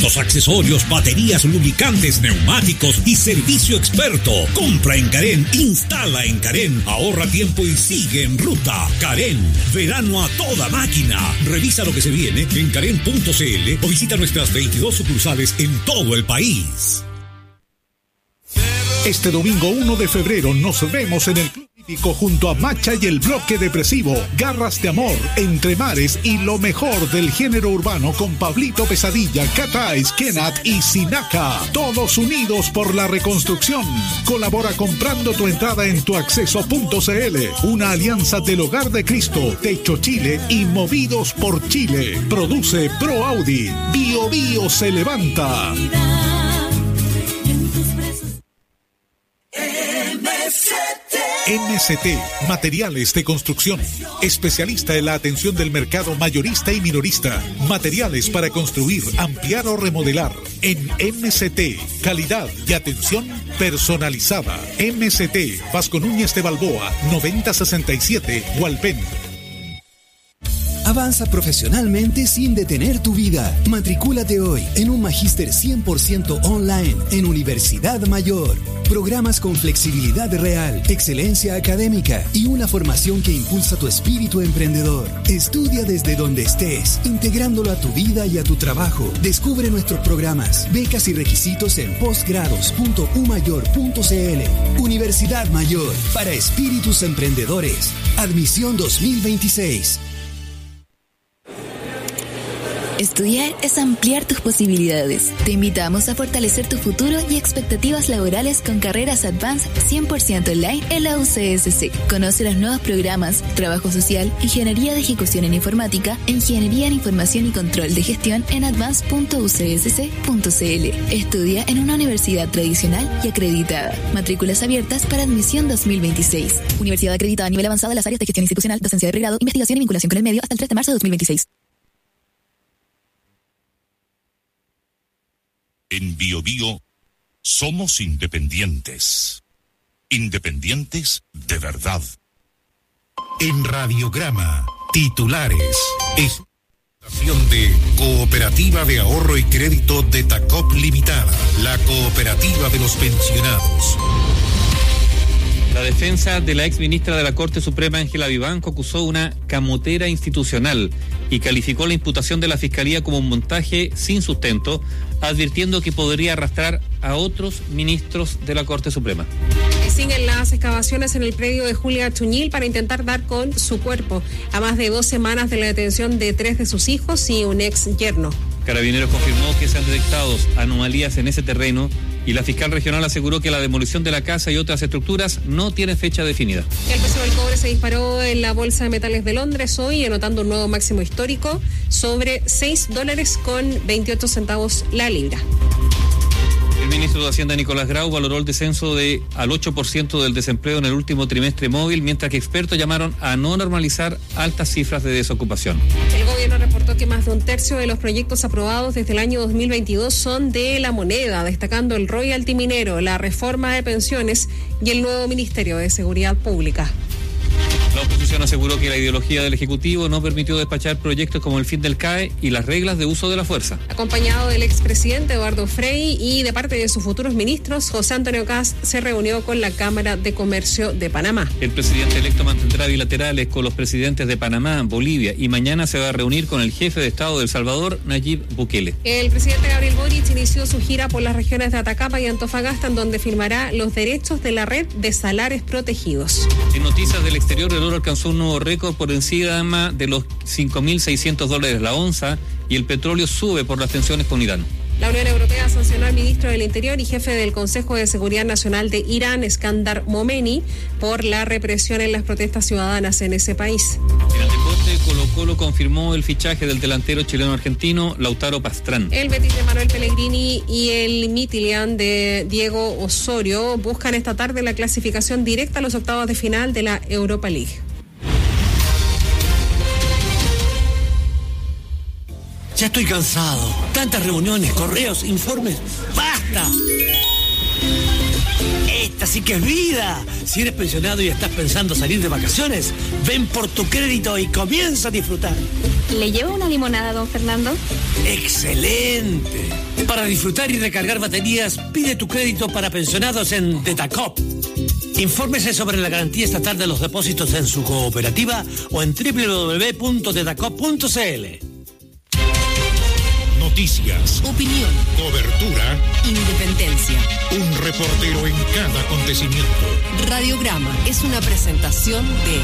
repuestos, accesorios, baterías, lubricantes, neumáticos y servicio experto. Compra en Carén, instala en Carén, ahorra tiempo y sigue en ruta. Carén, verano a toda máquina. Revisa lo que se viene en carén.cl o visita nuestras 22 sucursales en todo el país. Este domingo 1 de febrero nos vemos en el Club Hípico junto a Macha y el Bloque Depresivo, Garras de Amor, Entre Mares y lo mejor del género urbano con Pablito Pesadilla, Catais, Kenat y Sinaka. Todos unidos por la reconstrucción. Colabora comprando tu entrada en tuacceso.cl. Una alianza del Hogar de Cristo, Techo Chile y Movidos por Chile. Produce Pro Audi. Bio Bio se levanta. MST, Materiales de Construcción. Especialista en la atención del mercado mayorista y minorista. Materiales para construir, ampliar o remodelar. En MST, calidad y atención personalizada. MST, Vasco Núñez de Balboa, 9067, Hualpén. Avanza profesionalmente sin detener tu vida. Matricúlate hoy en un magíster 100% online en Universidad Mayor. Programas con flexibilidad real, excelencia académica y una formación que impulsa tu espíritu emprendedor. Estudia desde donde estés, integrándolo a tu vida y a tu trabajo. Descubre nuestros programas, becas y requisitos en postgrados.umayor.cl. Universidad Mayor, para espíritus emprendedores. Admisión 2026. Estudiar es ampliar tus posibilidades. Te invitamos a fortalecer tu futuro y expectativas laborales con carreras Advanced 100% online en la UCSC. Conoce los nuevos programas: Trabajo Social, Ingeniería de Ejecución en Informática, Ingeniería en Información y Control de Gestión en advanced.ucsc.cl. Estudia en una universidad tradicional y acreditada. Matrículas abiertas para admisión 2026. Universidad acreditada a nivel avanzado en las áreas de gestión institucional, docencia de pregrado, investigación y vinculación con el medio hasta el 3 de marzo de 2026. En Bio Bio somos independientes. Independientes de verdad. En Radiograma, titulares. Estación de Cooperativa de Ahorro y Crédito de Tacop Limitada, la cooperativa de los pensionados. La defensa de la exministra de la Corte Suprema, Ángela Vivanco, acusó una camotera institucional y calificó la imputación de la Fiscalía como un montaje sin sustento, advirtiendo que podría arrastrar a otros ministros de la Corte Suprema. Siguen las excavaciones en el predio de Julia Chuñil para intentar dar con su cuerpo, a más de 2 semanas de la detención de 3 de sus hijos y un ex yerno. Carabineros confirmó que se han detectado anomalías en ese terreno y la fiscal regional aseguró que la demolición de la casa y otras estructuras no tiene fecha definida. El precio del cobre se disparó en la Bolsa de Metales de Londres hoy, anotando un nuevo máximo histórico sobre $6.28 la libra. El ministro de Hacienda, Nicolás Grau, valoró el descenso al 8% del desempleo en el último trimestre móvil, mientras que expertos llamaron a no normalizar altas cifras de desocupación. El gobierno reportó que más de 1/3 de los proyectos aprobados desde el año 2022 son de La Moneda, destacando el royalty minero, la reforma de pensiones y el nuevo Ministerio de Seguridad Pública. La oposición aseguró que la ideología del Ejecutivo no permitió despachar proyectos como el fin del CAE y las reglas de uso de la fuerza. Acompañado del expresidente Eduardo Frei y de parte de sus futuros ministros, José Antonio Kast se reunió con la Cámara de Comercio de Panamá. El presidente electo mantendrá bilaterales con los presidentes de Panamá, Bolivia y mañana se va a reunir con el jefe de Estado de El Salvador, Nayib Bukele. El presidente Gabriel Boric inició su gira por las regiones de Atacama y Antofagasta, en donde firmará los derechos de la red de salares protegidos. En noticias del exterior, el oro alcanzó un nuevo récord por encima de los $5.600 la onza y el petróleo sube por las tensiones con Irán. La Unión Europea sancionó al ministro del Interior y jefe del Consejo de Seguridad Nacional de Irán, Skandar Momeni, por la represión en las protestas ciudadanas en ese país. En el deporte, Colo-Colo confirmó el fichaje del delantero chileno-argentino Lautaro Pastrán. El Betis de Manuel Pellegrini y el Midtjylland de Diego Osorio buscan esta tarde la clasificación directa a los octavos de final de la Europa League. Ya estoy cansado. Tantas reuniones, correos, informes. ¡Basta! Esta sí que es vida. Si eres pensionado y estás pensando salir de vacaciones, ven por tu crédito y comienza a disfrutar. ¿Le llevo una limonada, don Fernando? ¡Excelente! Para disfrutar y recargar baterías, pide tu crédito para pensionados en Detacop. Infórmese sobre la garantía estatal de los depósitos en su cooperativa o en www.detacop.cl. Noticias, opinión, cobertura, independencia. un reportero en cada acontecimiento. Radiograma es una presentación de...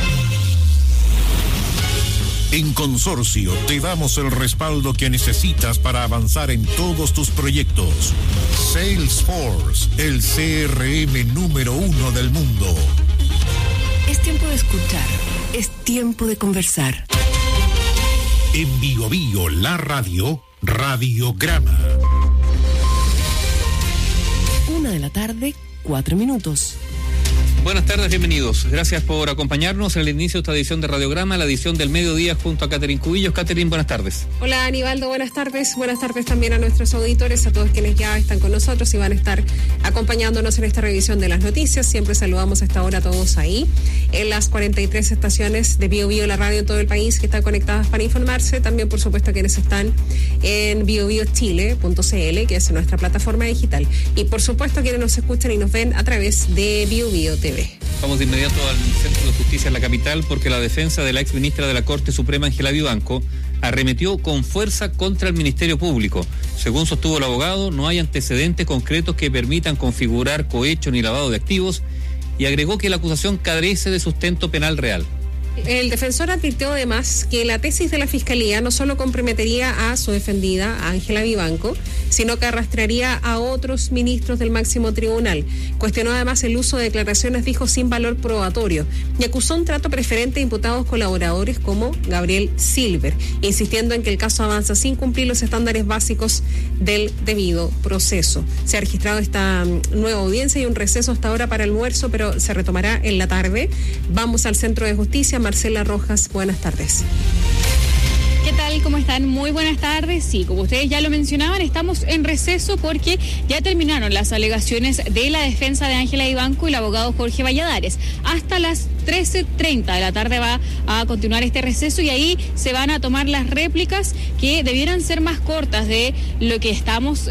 En Consorcio te damos el respaldo que necesitas para avanzar en todos tus proyectos. Salesforce, el CRM número 1 del mundo. Es tiempo de escuchar, es tiempo de conversar. En Bio Bio, la radio, Radiograma. 1:04 p.m. Buenas tardes, bienvenidos. Gracias por acompañarnos en el inicio de esta edición de Radiograma, la edición del mediodía junto a Catherine Cubillos. Catherine, buenas tardes. Hola, Aníbaldo, buenas tardes. Buenas tardes también a nuestros auditores, a todos quienes ya están con nosotros y van a estar acompañándonos en esta revisión de las noticias. Siempre saludamos a esta hora a todos ahí, en las 43 estaciones de Bio Bio, la radio en todo el país, que están conectadas para informarse. También, por supuesto, a quienes están en biobiochile.cl, que es nuestra plataforma digital. Y, por supuesto, a quienes nos escuchan y nos ven a través de Bio Bio TV. Vamos de inmediato al Centro de Justicia en la capital porque la defensa de la exministra de la Corte Suprema, Ángela Vivanco, arremetió con fuerza contra el Ministerio Público. Según sostuvo el abogado, no hay antecedentes concretos que permitan configurar cohecho ni lavado de activos y agregó que la acusación carece de sustento penal real. El defensor advirtió además que la tesis de la Fiscalía no solo comprometería a su defendida, Ángela Vivanco, sino que arrastraría a otros ministros del máximo tribunal. Cuestionó además el uso de declaraciones, dijo, sin valor probatorio, y acusó un trato preferente a imputados colaboradores como Gabriel Silver, insistiendo en que el caso avanza sin cumplir los estándares básicos del debido proceso. Se ha registrado esta nueva audiencia y un receso hasta ahora para almuerzo, pero se retomará en la tarde. Vamos al Centro de Justicia. Marcela Rojas, buenas tardes. ¿Qué tal? ¿Cómo están? Muy buenas tardes. Sí, como ustedes ya lo mencionaban, estamos en receso porque ya terminaron las alegaciones de la defensa de Ángela Vivanco y el abogado Jorge Valladares. Hasta las 13:30 de la tarde va a continuar este receso y ahí se van a tomar las réplicas que debieran ser más cortas de lo que estamos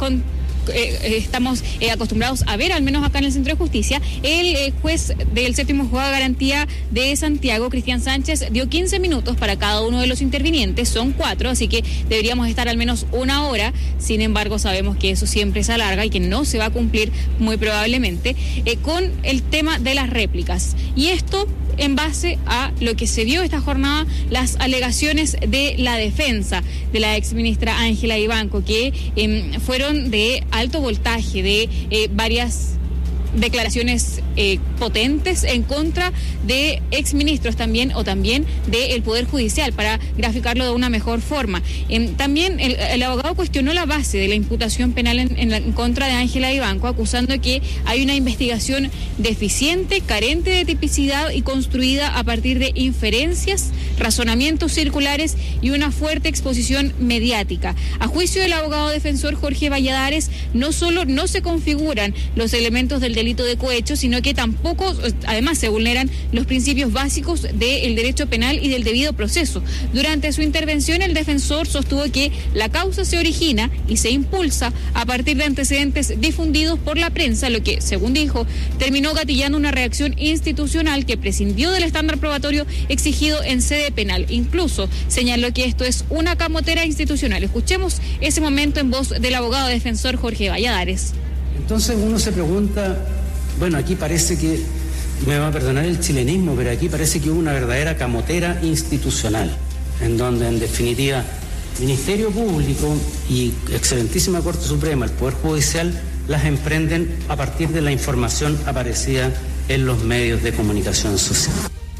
acostumbrados a ver, al menos acá en el Centro de Justicia. El juez del séptimo juzgado de garantía de Santiago, Cristian Sánchez, dio 15 minutos para cada uno de los intervinientes, son 4, así que deberíamos estar al menos 1 hora. Sin embargo, sabemos que eso siempre se alarga y que no se va a cumplir muy probablemente con el tema de las réplicas. Y esto en base a lo que se dio esta jornada, las alegaciones de la defensa de la exministra Ángela Vivanco, que fueron de alto voltaje, de varias declaraciones potentes en contra de exministros también, o también del Poder Judicial, para graficarlo de una mejor forma. También el abogado cuestionó la base de la imputación penal en contra de Ángela Vivanco, acusando que hay una investigación deficiente, carente de tipicidad y construida a partir de inferencias, razonamientos circulares y una fuerte exposición mediática. A juicio del abogado defensor Jorge Valladares, no solo no se configuran los elementos del delito de cohecho, sino que tampoco, además, se vulneran los principios básicos del derecho penal y del debido proceso. Durante su intervención, el defensor sostuvo que la causa se origina y se impulsa a partir de antecedentes difundidos por la prensa, lo que, según dijo, terminó gatillando una reacción institucional que prescindió del estándar probatorio exigido en sede penal. Incluso señaló que esto es una camotera institucional. Escuchemos ese momento en voz del abogado defensor Jorge Valladares. Entonces uno se pregunta, bueno, aquí parece que, me va a perdonar el chilenismo, pero aquí parece que hubo una verdadera camotera institucional, en donde en definitiva Ministerio Público y excelentísima Corte Suprema, el Poder Judicial, las emprenden a partir de la información aparecida en los medios de comunicación social.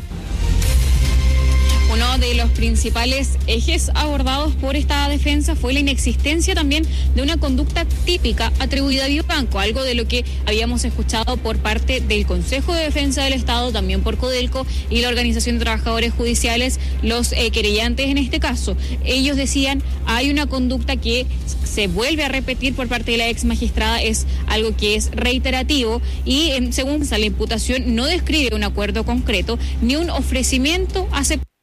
Uno de los principales ejes abordados por esta defensa fue la inexistencia también de una conducta típica atribuida a Vivanco, algo de lo que habíamos escuchado por parte del Consejo de Defensa del Estado, también por Codelco y la Organización de Trabajadores Judiciales, los querellantes en este caso. Ellos decían, hay una conducta que se vuelve a repetir por parte de la ex magistrada, es algo que es reiterativo y según la imputación no describe un acuerdo concreto ni un ofrecimiento aceptado.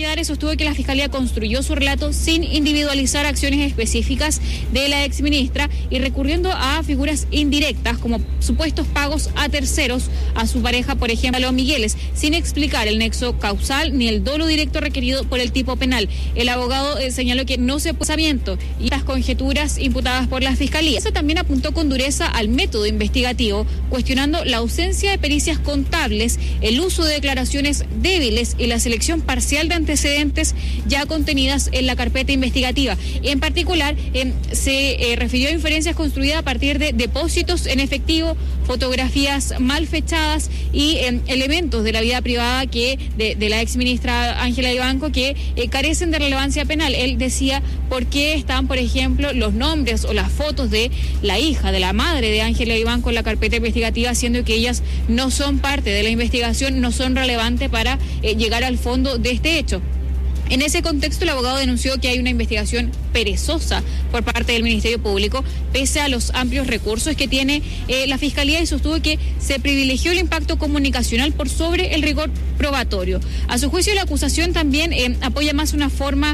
Valladares sostuvo que la Fiscalía construyó su relato sin individualizar acciones específicas de la exministra y recurriendo a figuras indirectas como supuestos pagos a terceros, a su pareja, por ejemplo, a los Migueles, sin explicar el nexo causal ni el dolo directo requerido por el tipo penal. El abogado señaló que no se puede sabiendo y las conjeturas imputadas por la Fiscalía. Eso también apuntó con dureza al método investigativo, cuestionando la ausencia de pericias contables, el uso de declaraciones débiles y la selección parcial de antecedentes ya contenidas en la carpeta investigativa. En particular, se refirió a inferencias construidas a partir de depósitos en efectivo, fotografías mal fechadas y elementos de la vida privada de la exministra Ángela Vivanco que carecen de relevancia penal. Él decía por qué estaban, por ejemplo, los nombres o las fotos de la hija, de la madre de Ángela Vivanco en la carpeta investigativa, siendo que ellas no son parte de la investigación, no son relevantes para llegar al fondo de este hecho. En ese contexto, el abogado denunció que hay una investigación perezosa por parte del Ministerio Público, pese a los amplios recursos que tiene la Fiscalía, y sostuvo que se privilegió el impacto comunicacional por sobre el rigor probatorio. A su juicio, la acusación también apoya más en la forma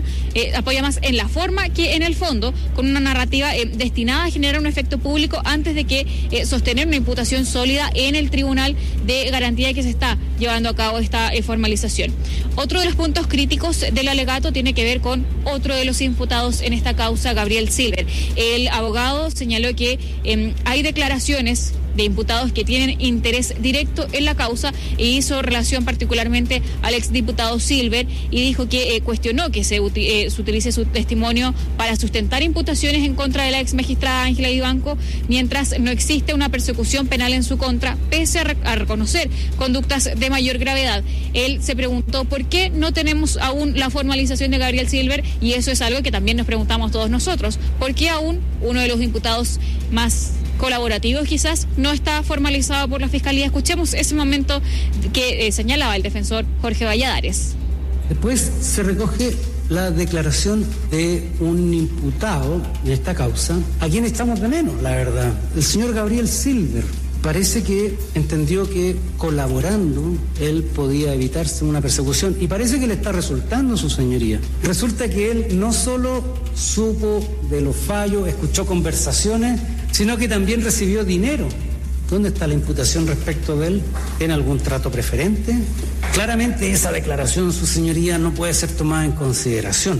que en el fondo, con una narrativa destinada a generar un efecto público antes de que sostener una imputación sólida en el Tribunal de Garantía que se está llevando a cabo esta formalización. Otro de los puntos críticos del alegato tiene que ver con otro de los imputados en esta causa, Gabriel Silver. El abogado señaló que hay declaraciones de imputados que tienen interés directo en la causa e hizo relación particularmente al exdiputado Silver y dijo que cuestionó que se utilice su testimonio para sustentar imputaciones en contra de la ex magistrada Ángela Vivanco, mientras no existe una persecución penal en su contra, pese a reconocer conductas de mayor gravedad. Él se preguntó por qué no tenemos aún la formalización de Gabriel Silver, y eso es algo que también nos preguntamos todos nosotros. ¿Por qué aún uno de los imputados más colaborativos quizás no está formalizado por la Fiscalía? Escuchemos ese momento que señalaba el defensor Jorge Valladares. Después se recoge la declaración de un imputado en esta causa, a quien estamos de menos, la verdad, el señor Gabriel Silver. Parece que entendió que colaborando él podía evitarse una persecución, y parece que le está resultando, su señoría. Resulta que él no solo supo de los fallos, escuchó conversaciones, sino que también recibió dinero. ¿Dónde está la imputación respecto de él? ¿Tiene algún trato preferente? Claramente esa declaración, su señoría, no puede ser tomada en consideración.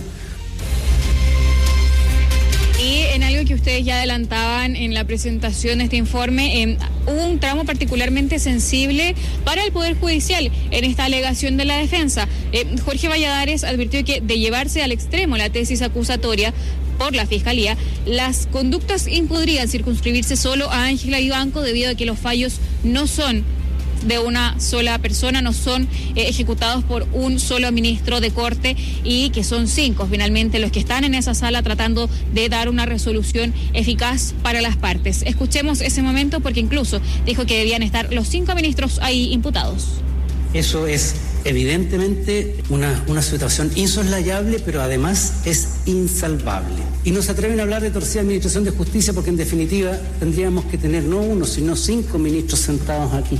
Y en algo que ustedes ya adelantaban en la presentación de este informe, hubo un tramo particularmente sensible para el Poder Judicial en esta alegación de la defensa. Jorge Valladares advirtió que de llevarse al extremo la tesis acusatoria por la Fiscalía, las conductas podrían circunscribirse solo a Ángela Vivanco debido a que los fallos no son de una sola persona, no son ejecutados por un solo ministro de corte, y que son 5 finalmente los que están en esa sala tratando de dar una resolución eficaz para las partes. Escuchemos ese momento, porque incluso dijo que debían estar los 5 ministros ahí imputados. Eso es evidentemente una situación insoslayable, pero además es insalvable. Y no se atreven a hablar de torcida administración de justicia, porque en definitiva tendríamos que tener no 1, sino 5 ministros sentados aquí.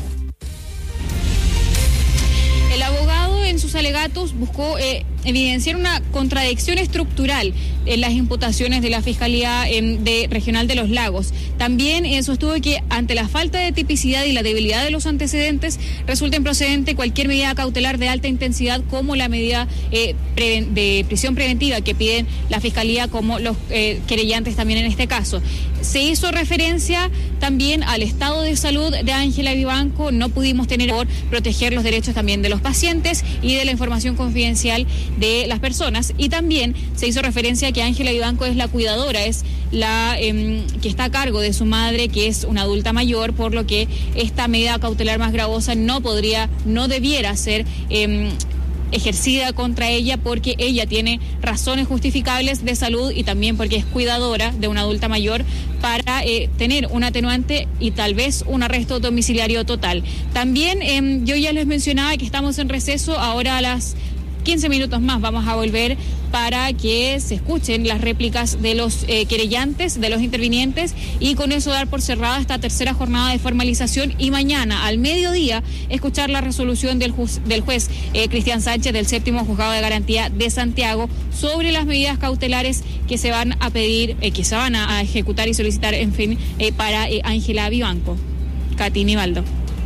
El abogado en sus alegatos buscó evidenciar una contradicción estructural en las imputaciones de la Fiscalía Regional de los Lagos. También sostuvo que ante la falta de tipicidad y la debilidad de los antecedentes resulta improcedente cualquier medida cautelar de alta intensidad, como la medida de prisión preventiva que piden la Fiscalía como los querellantes también en este caso. Se hizo referencia también al estado de salud de Ángela Vivanco. No pudimos tener por proteger los derechos también de los pacientes y de la información confidencial de las personas, y también se hizo referencia a que Ángela Vivanco es la cuidadora, es la que está a cargo de su madre, que es una adulta mayor, por lo que esta medida cautelar más gravosa no debiera ser ejercida contra ella, porque ella tiene razones justificables de salud y también porque es cuidadora de una adulta mayor, para tener un atenuante y tal vez un arresto domiciliario total. También yo ya les mencionaba que estamos en receso. Ahora a las 15 minutos más vamos a volver para que se escuchen las réplicas de los querellantes, de los intervinientes, y con eso dar por cerrada esta tercera jornada de formalización, y mañana al mediodía escuchar la resolución del juez Cristian Sánchez del séptimo juzgado de garantía de Santiago sobre las medidas cautelares que se van a pedir, que se van a ejecutar y solicitar, en fin, para Ángela Vivanco. Katy Nivaldo.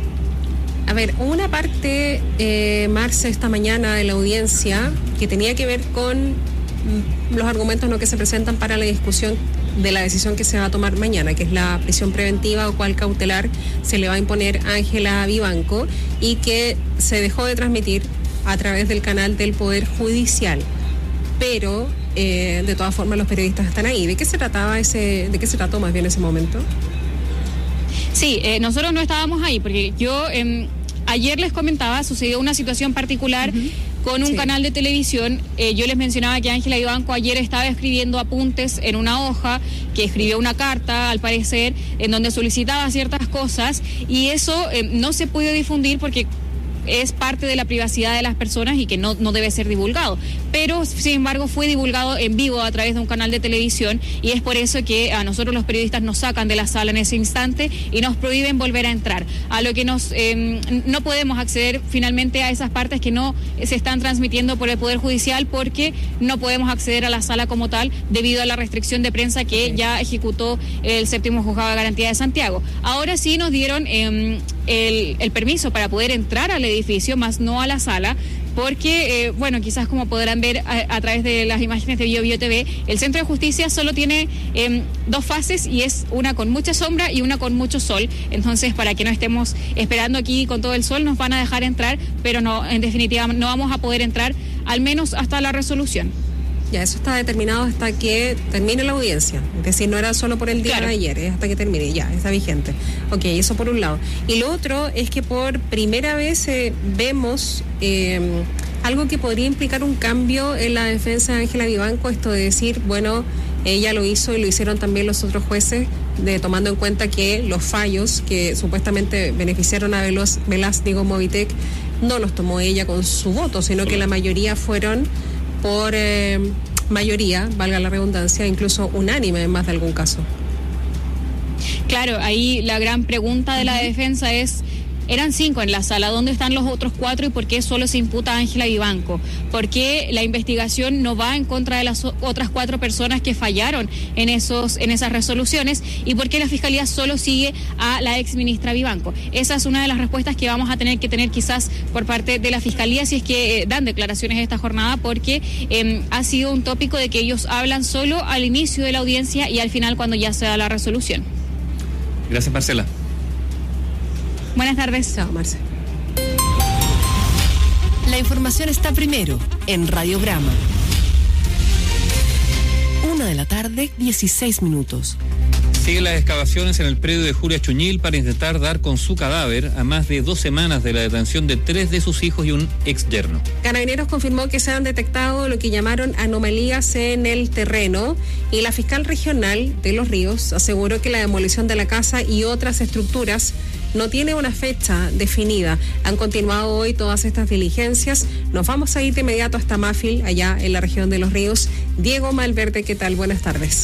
A ver, una parte, Marce, esta mañana de la audiencia que tenía que ver con los argumentos que se presentan para la discusión de la decisión que se va a tomar mañana, que es la prisión preventiva o cual cautelar se le va a imponer a Ángela Vivanco, y que se dejó de transmitir a través del canal del Poder Judicial. Pero, de todas formas, los periodistas están ahí. ¿De qué se trató más bien ese momento? Sí, nosotros no estábamos ahí, porque yo ayer les comentaba, sucedió una situación particular con un canal de televisión. Yo les mencionaba que Ángela Vivanco ayer estaba escribiendo apuntes en una hoja, que escribió una carta, al parecer, en donde solicitaba ciertas cosas, y eso no se pudo difundir porque es parte de la privacidad de las personas y que no debe ser divulgado. Pero, sin embargo, fue divulgado en vivo a través de un canal de televisión, y es por eso que a nosotros los periodistas nos sacan de la sala en ese instante y nos prohíben volver a entrar. A lo que no podemos acceder finalmente a esas partes que no se están transmitiendo por el Poder Judicial, porque no podemos acceder a la sala como tal debido a la restricción de prensa que ya ejecutó el séptimo juzgado de garantía de Santiago. Ahora sí nos dieron el permiso para poder entrar al edificio, más no a la sala, porque, quizás como podrán ver a través de las imágenes de BioBio TV, el Centro de Justicia solo tiene 2 fases, y es una con mucha sombra y una con mucho sol. Entonces, para que no estemos esperando aquí con todo el sol, nos van a dejar entrar, pero no, en definitiva, no vamos a poder entrar, al menos hasta la resolución. Ya, eso está determinado hasta que termine la audiencia. Es decir, no era solo por el día de ayer, es hasta que termine, ya, está vigente. Ok, eso por un lado. Y lo otro es que por primera vez vemos algo que podría implicar un cambio en la defensa de Ángela Vivanco, esto de decir, bueno, ella lo hizo y lo hicieron también los otros jueces, tomando en cuenta que los fallos que supuestamente beneficiaron a Velaz Movitec no los tomó ella con su voto, sino que la mayoría fueron por mayoría, valga la redundancia, incluso unánime en más de algún caso. Claro, ahí la gran pregunta de la defensa es: eran 5 en la sala, ¿dónde están los otros 4 y por qué solo se imputa a Ángela Vivanco? ¿Por qué la investigación no va en contra de las otras 4 personas que fallaron en esas resoluciones? ¿Y por qué la Fiscalía solo sigue a la exministra Vivanco? Esa es una de las respuestas que vamos a tener que tener quizás por parte de la Fiscalía, si es que dan declaraciones esta jornada, porque ha sido un tópico de que ellos hablan solo al inicio de la audiencia y al final cuando ya se da la resolución. Gracias, Marcela. Buenas tardes. Chao, Marce. La información está primero en Radiograma. 1:16 p.m. Siguen las excavaciones en el predio de Julia Chuñil para intentar dar con su cadáver a más de 2 semanas de la detención de 3 de sus hijos y un ex yerno. Carabineros confirmó que se han detectado lo que llamaron anomalías en el terreno, y la fiscal regional de Los Ríos aseguró que la demolición de la casa y otras estructuras no tiene una fecha definida. Han continuado hoy todas estas diligencias. Nos vamos a ir de inmediato hasta Mafil, allá en la región de Los Ríos. Diego Malverde, ¿qué tal? Buenas tardes.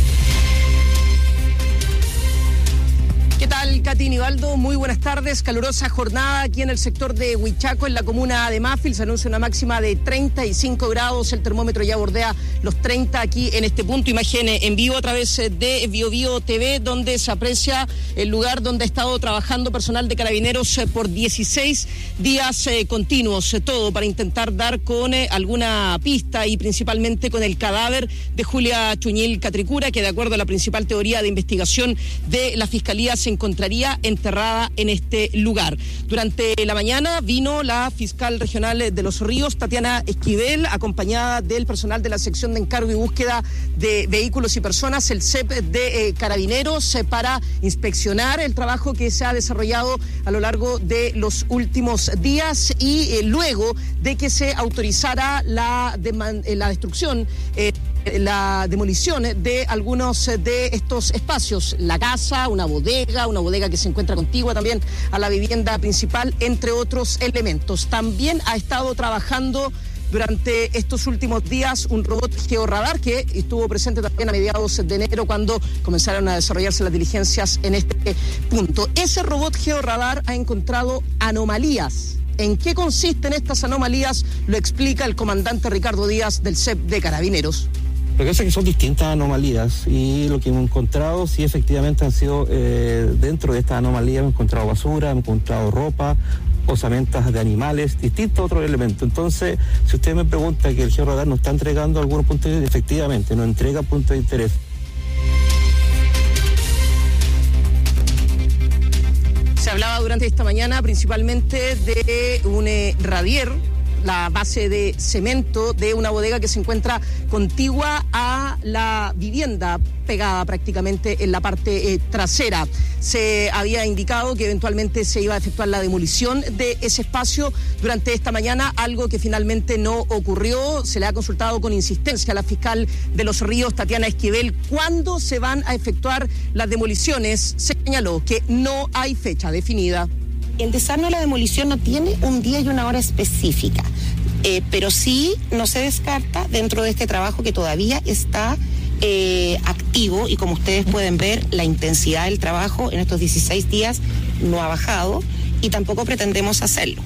¿Qué tal, Katy Nivaldo? Muy buenas tardes. Calurosa jornada aquí en el sector de Huichaco, en la comuna de Mafil. Se anuncia una máxima de 35 grados. El termómetro ya bordea los 30 aquí en este punto. Imagen en vivo a través de BioBio TV, donde se aprecia el lugar donde ha estado trabajando personal de Carabineros por 16 días continuos. Todo para intentar dar con alguna pista, y principalmente con el cadáver de Julia Chuñil Catricura, que de acuerdo a la principal teoría de investigación de la Fiscalía se encontraría enterrada en este lugar. Durante la mañana vino la fiscal regional de Los Ríos, Tatiana Esquivel, acompañada del personal de la sección de encargo y búsqueda de vehículos y personas, el CEP de Carabineros, para inspeccionar el trabajo que se ha desarrollado a lo largo de los últimos días, y luego de que se autorizara la destrucción, la demolición de algunos de estos espacios, la casa, una bodega que se encuentra contigua también a la vivienda principal, entre otros elementos. También ha estado trabajando durante estos últimos días un robot georradar que estuvo presente también a mediados de enero cuando comenzaron a desarrollarse las diligencias en este punto. Ese robot georradar ha encontrado anomalías. ¿En qué consisten estas anomalías? Lo explica el comandante Ricardo Díaz del CEP de Carabineros. Lo que pasa es que son distintas anomalías y lo que hemos encontrado, sí, efectivamente han sido, dentro de estas anomalías hemos encontrado basura, hemos encontrado ropa, osamentas de animales, distintos otros elementos. Entonces, si usted me pregunta que el georradar nos está entregando algunos puntos de interés, efectivamente, nos entrega puntos de interés. Se hablaba durante esta mañana principalmente de un radier, la base de cemento de una bodega que se encuentra contigua a la vivienda, pegada prácticamente en la parte trasera. Se había indicado que eventualmente se iba a efectuar la demolición de ese espacio durante esta mañana, algo que finalmente no ocurrió. Se le ha consultado con insistencia a la fiscal de Los Ríos, Tatiana Esquivel, cuándo se van a efectuar las demoliciones. Señaló que no hay fecha definida. El desarme o la demolición no tiene un día y una hora específica, pero sí no se descarta dentro de este trabajo que todavía está activo y como ustedes pueden ver, la intensidad del trabajo en estos 16 días no ha bajado y tampoco pretendemos hacerlo.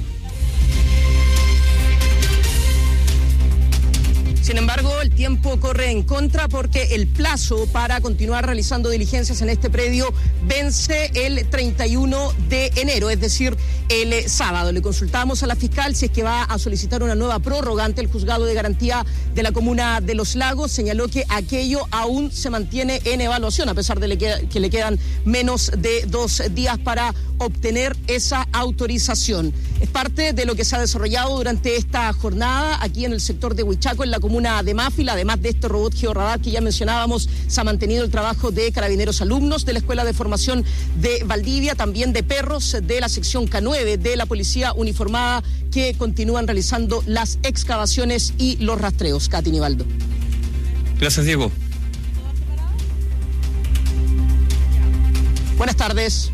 Sin embargo, el tiempo corre en contra porque el plazo para continuar realizando diligencias en este predio vence el 31 de enero, es decir, el sábado. Le consultamos a la fiscal si es que va a solicitar una nueva prórroga ante el juzgado de garantía de la comuna de Los Lagos. Señaló que aquello aún se mantiene en evaluación, a pesar de que le quedan menos de 2 días para obtener esa autorización. Es parte de lo que se ha desarrollado durante esta jornada aquí en el sector de Huichaco, en la comuna de Máfil. Además de este robot georradar que ya mencionábamos, se ha mantenido el trabajo de carabineros alumnos de la Escuela de Formación de Valdivia, también de perros de la sección K9 de la Policía Uniformada, que continúan realizando las excavaciones y los rastreos. Katy Nivaldo. Gracias, Diego. Buenas tardes.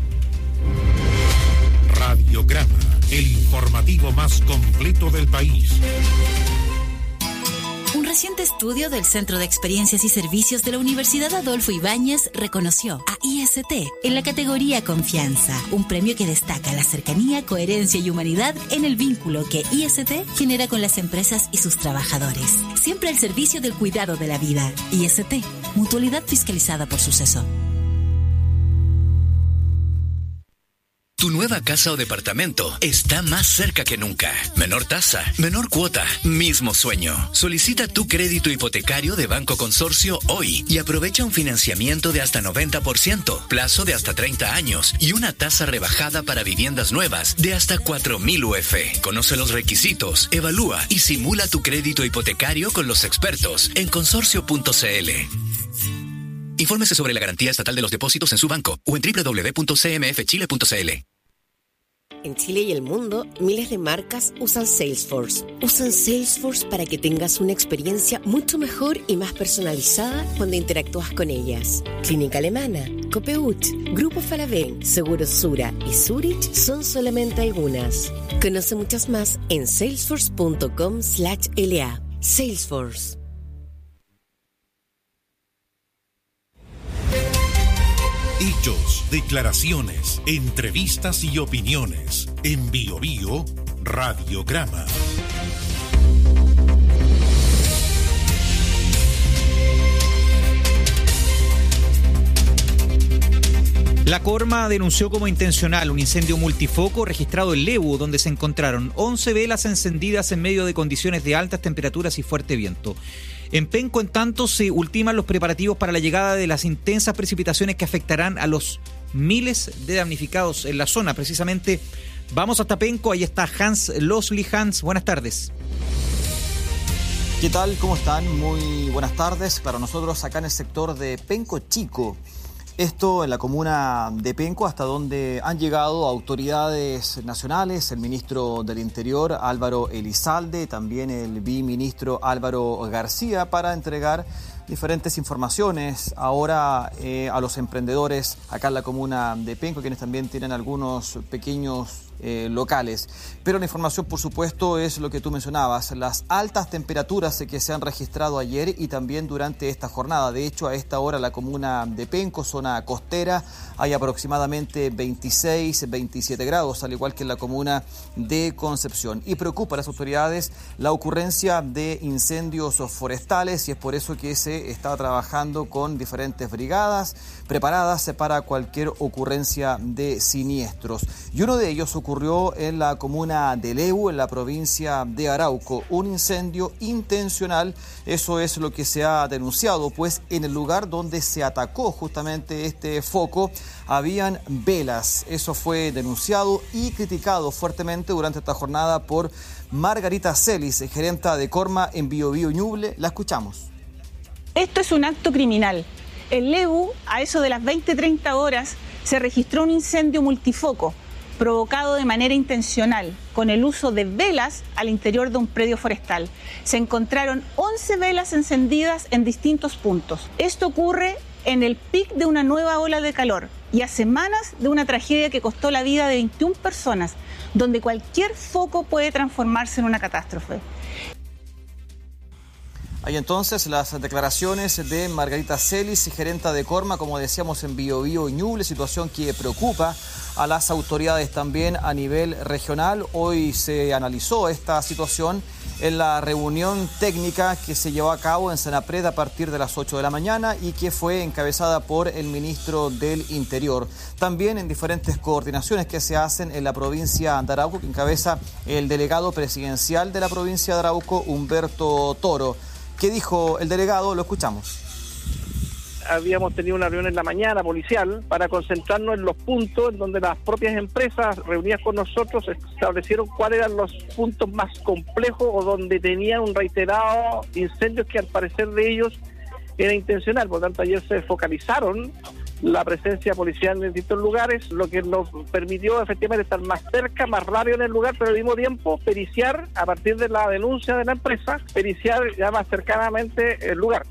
Radiograma, el informativo más completo del país. Un reciente estudio del Centro de Experiencias y Servicios de la Universidad Adolfo Ibáñez reconoció a IST en la categoría Confianza, un premio que destaca la cercanía, coherencia y humanidad en el vínculo que IST genera con las empresas y sus trabajadores. Siempre al servicio del cuidado de la vida. IST, mutualidad fiscalizada por Suceso. Tu nueva casa o departamento está más cerca que nunca. Menor tasa, menor cuota, mismo sueño. Solicita tu crédito hipotecario de Banco Consorcio hoy y aprovecha un financiamiento de hasta 90%, plazo de hasta 30 años y una tasa rebajada para viviendas nuevas de hasta 4.000 UF. Conoce los requisitos, evalúa y simula tu crédito hipotecario con los expertos en consorcio.cl. Infórmese sobre la garantía estatal de los depósitos en su banco o en www.cmfchile.cl. En Chile y el mundo, miles de marcas usan Salesforce. Usan Salesforce para que tengas una experiencia mucho mejor y más personalizada cuando interactúas con ellas. Clínica Alemana, Copeuch, Grupo Falabella, Seguros Sura y Zurich son solamente algunas. Conoce muchas más en salesforce.com/LA. Salesforce. Hechos, declaraciones, entrevistas y opiniones. En Bio Bio, Radiograma. La Corma denunció como intencional un incendio multifoco registrado en Lebu, donde se encontraron 11 velas encendidas en medio de condiciones de altas temperaturas y fuerte viento. En Penco, en tanto, se ultiman los preparativos para la llegada de las intensas precipitaciones que afectarán a los miles de damnificados en la zona. Precisamente, vamos hasta Penco, ahí está Hans Losli. Hans, buenas tardes. ¿Qué tal? ¿Cómo están? Muy buenas tardes. Para nosotros acá en el sector de Penco Chico. Esto en la comuna de Penco, hasta donde han llegado autoridades nacionales, el ministro del Interior Álvaro Elizalde, también el viceministro Álvaro García, para entregar diferentes informaciones ahora a los emprendedores acá en la comuna de Penco, quienes también tienen algunos pequeños locales. Pero la información, por supuesto, es lo que tú mencionabas, las altas temperaturas que se han registrado ayer y también durante esta jornada. De hecho, a esta hora la comuna de Penco, zona costera, hay aproximadamente 26, 27 grados, al igual que en la comuna de Concepción. Y preocupa a las autoridades la ocurrencia de incendios forestales, y es por eso que se está trabajando con diferentes brigadas preparadas para cualquier ocurrencia de siniestros. Y uno de ellos ocurrió en la comuna de Lebu, en la provincia de Arauco. Un incendio intencional, eso es lo que se ha denunciado, pues en el lugar donde se atacó justamente este foco habían velas. Eso fue denunciado y criticado fuertemente durante esta jornada por Margarita Celis, gerenta de Corma en Biobío Ñuble. La escuchamos. Esto es un acto criminal. En Lebu, a eso de las 20-30 horas, se registró un incendio multifoco provocado de manera intencional, con el uso de velas al interior de un predio forestal. Se encontraron 11 velas encendidas en distintos puntos. Esto ocurre en el pic de una nueva ola de calor y a semanas de una tragedia que costó la vida de 21 personas, donde cualquier foco puede transformarse en una catástrofe. Hay entonces las declaraciones de Margarita Celis, gerenta de Corma, como decíamos, en Biobío Ñuble, situación que preocupa a las autoridades también a nivel regional. Hoy se analizó esta situación en la reunión técnica que se llevó a cabo en Senapred a partir de las 8 de la mañana y que fue encabezada por el ministro del Interior. También en diferentes coordinaciones que se hacen en la provincia de Arauco, que encabeza el delegado presidencial de la provincia de Arauco, Humberto Toro. ¿Qué dijo el delegado? Lo escuchamos. Habíamos tenido una reunión en la mañana policial para concentrarnos en los puntos en donde las propias empresas reunidas con nosotros establecieron cuáles eran los puntos más complejos o donde tenían un reiterado incendios que al parecer de ellos era intencional. Por lo tanto, ayer se focalizaron la presencia policial en distintos lugares, lo que nos permitió efectivamente estar más cerca, más rápido en el lugar, pero al mismo tiempo periciar, a partir de la denuncia de la empresa, periciar ya más cercanamente el lugar.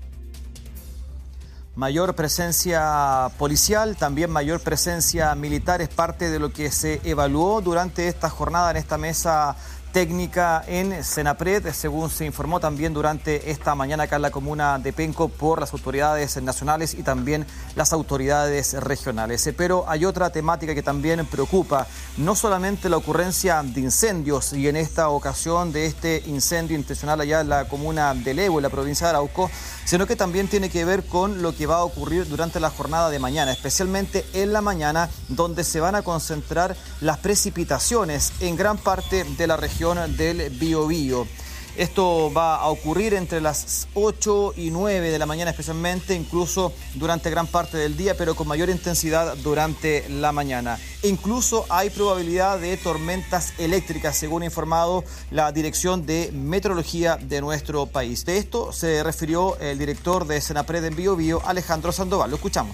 Mayor presencia policial, también mayor presencia militar es parte de lo que se evaluó durante esta jornada en esta mesa técnica en Senapred, según se informó también durante esta mañana acá en la comuna de Penco por las autoridades nacionales y también las autoridades regionales. Pero hay otra temática que también preocupa, no solamente la ocurrencia de incendios y en esta ocasión de este incendio intencional allá en la comuna de Lebu, en la provincia de Arauco, sino que también tiene que ver con lo que va a ocurrir durante la jornada de mañana, especialmente en la mañana, donde se van a concentrar las precipitaciones en gran parte de la región del Biobío. Esto va a ocurrir entre las 8 y 9 de la mañana especialmente, incluso durante gran parte del día, pero con mayor intensidad durante la mañana. Incluso hay probabilidad de tormentas eléctricas, según ha informado la Dirección de Meteorología de nuestro país. De esto se refirió el director de Senapred en Biobío, Alejandro Sandoval. Lo escuchamos.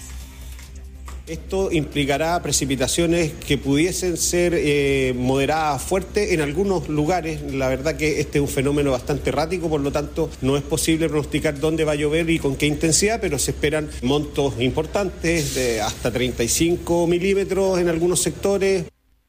Esto implicará precipitaciones que pudiesen ser moderadas fuertes en algunos lugares. La verdad que este es un fenómeno bastante errático, por lo tanto no es posible pronosticar dónde va a llover y con qué intensidad, pero se esperan montos importantes de hasta 35 milímetros en algunos sectores.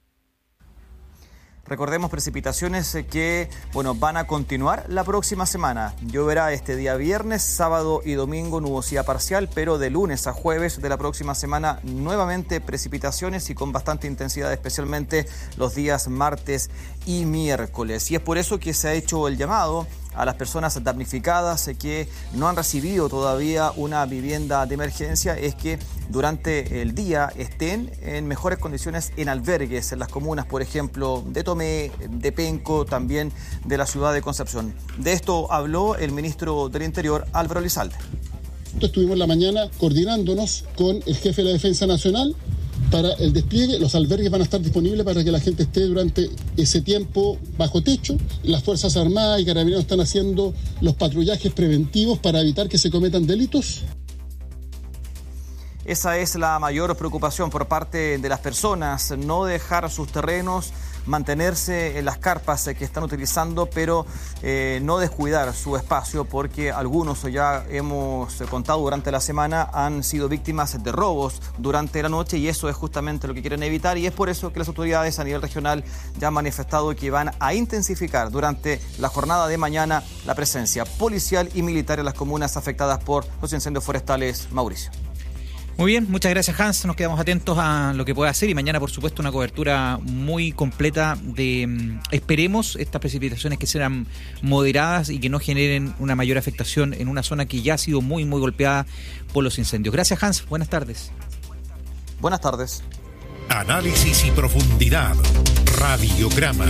Recordemos precipitaciones que van a continuar la próxima semana. Lloverá este día viernes, sábado y domingo, nubosidad parcial, pero de lunes a jueves de la próxima semana nuevamente precipitaciones y con bastante intensidad, especialmente los días martes y miércoles. Y es por eso que se ha hecho el llamado a las personas damnificadas que no han recibido todavía una vivienda de emergencia, es que durante el día estén en mejores condiciones en albergues, en las comunas, por ejemplo, de Tomé, de Penco, también de la ciudad de Concepción. De esto habló el ministro del Interior, Álvaro Elizalde. Estuvimos en la mañana coordinándonos con el jefe de la Defensa Nacional para el despliegue. Los albergues van a estar disponibles para que la gente esté durante ese tiempo bajo techo. Las Fuerzas Armadas y Carabineros están haciendo los patrullajes preventivos para evitar que se cometan delitos. Esa es la mayor preocupación por parte de las personas, no dejar sus terrenos, mantenerse en las carpas que están utilizando, pero no descuidar su espacio, porque algunos, ya hemos contado durante la semana, han sido víctimas de robos durante la noche, y eso es justamente lo que quieren evitar, y es por eso que las autoridades a nivel regional ya han manifestado que van a intensificar durante la jornada de mañana la presencia policial y militar en las comunas afectadas por los incendios forestales. Mauricio. Muy bien, muchas gracias, Hans. Nos quedamos atentos a lo que pueda hacer y mañana, por supuesto, una cobertura muy completa de, esperemos, estas precipitaciones que sean moderadas y que no generen una mayor afectación en una zona que ya ha sido muy, muy golpeada por los incendios. Gracias, Hans. Buenas tardes. Buenas tardes. Análisis y profundidad. Radiograma.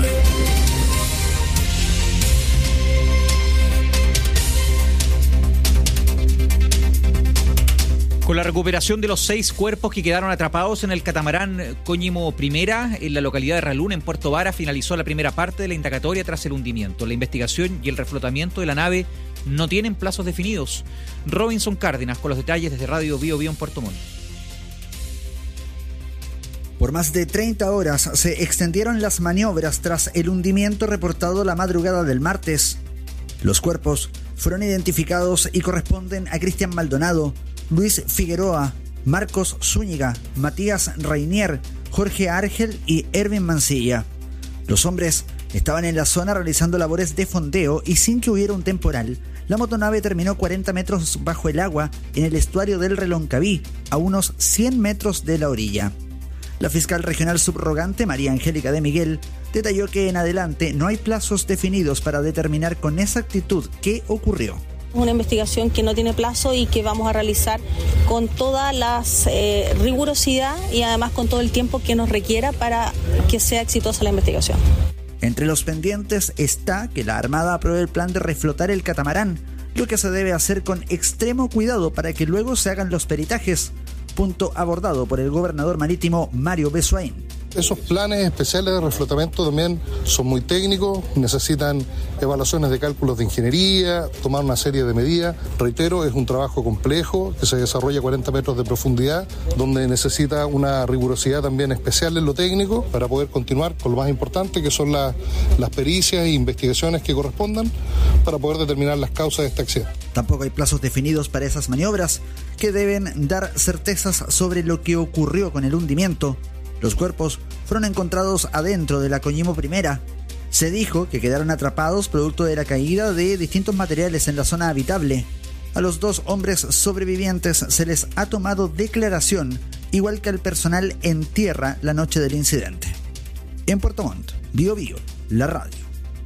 Con la recuperación de los 6 cuerpos que quedaron atrapados en el catamarán Coñimo Primera, en la localidad de Ralún, en Puerto Vara, finalizó la primera parte de la indagatoria tras el hundimiento. La investigación y el reflotamiento de la nave no tienen plazos definidos. Robinson Cárdenas con los detalles desde Radio Bio Bio en Puerto Montt. Por más de 30 horas se extendieron las maniobras tras el hundimiento reportado la madrugada del martes. Los cuerpos fueron identificados y corresponden a Cristian Maldonado, Luis Figueroa, Marcos Zúñiga, Matías Reinier, Jorge Argel y Erwin Mancilla. Los hombres estaban en la zona realizando labores de fondeo y sin que hubiera un temporal, la motonave terminó 40 metros bajo el agua en el estuario del Reloncaví, a unos 100 metros de la orilla. La fiscal regional subrogante, María Angélica de Miguel, detalló que en adelante no hay plazos definidos para determinar con exactitud qué ocurrió. Una investigación que no tiene plazo y que vamos a realizar con toda la rigurosidad y además con todo el tiempo que nos requiera para que sea exitosa la investigación. Entre los pendientes está que la Armada apruebe el plan de reflotar el catamarán, lo que se debe hacer con extremo cuidado para que luego se hagan los peritajes, punto abordado por el gobernador marítimo Mario Besuain. Esos planes especiales de reflotamiento también son muy técnicos, necesitan evaluaciones de cálculos de ingeniería, tomar una serie de medidas. Reitero, es un trabajo complejo que se desarrolla a 40 metros de profundidad, donde necesita una rigurosidad también especial en lo técnico para poder continuar con lo más importante, que son las pericias e investigaciones que correspondan para poder determinar las causas de este accidente. Tampoco hay plazos definidos para esas maniobras que deben dar certezas sobre lo que ocurrió con el hundimiento. Los cuerpos fueron encontrados adentro de la Coñimo Primera. Se dijo que quedaron atrapados producto de la caída de distintos materiales en la zona habitable. A los 2 hombres sobrevivientes se les ha tomado declaración, igual que al personal en tierra la noche del incidente. En Puerto Montt, Bio Bio, la radio.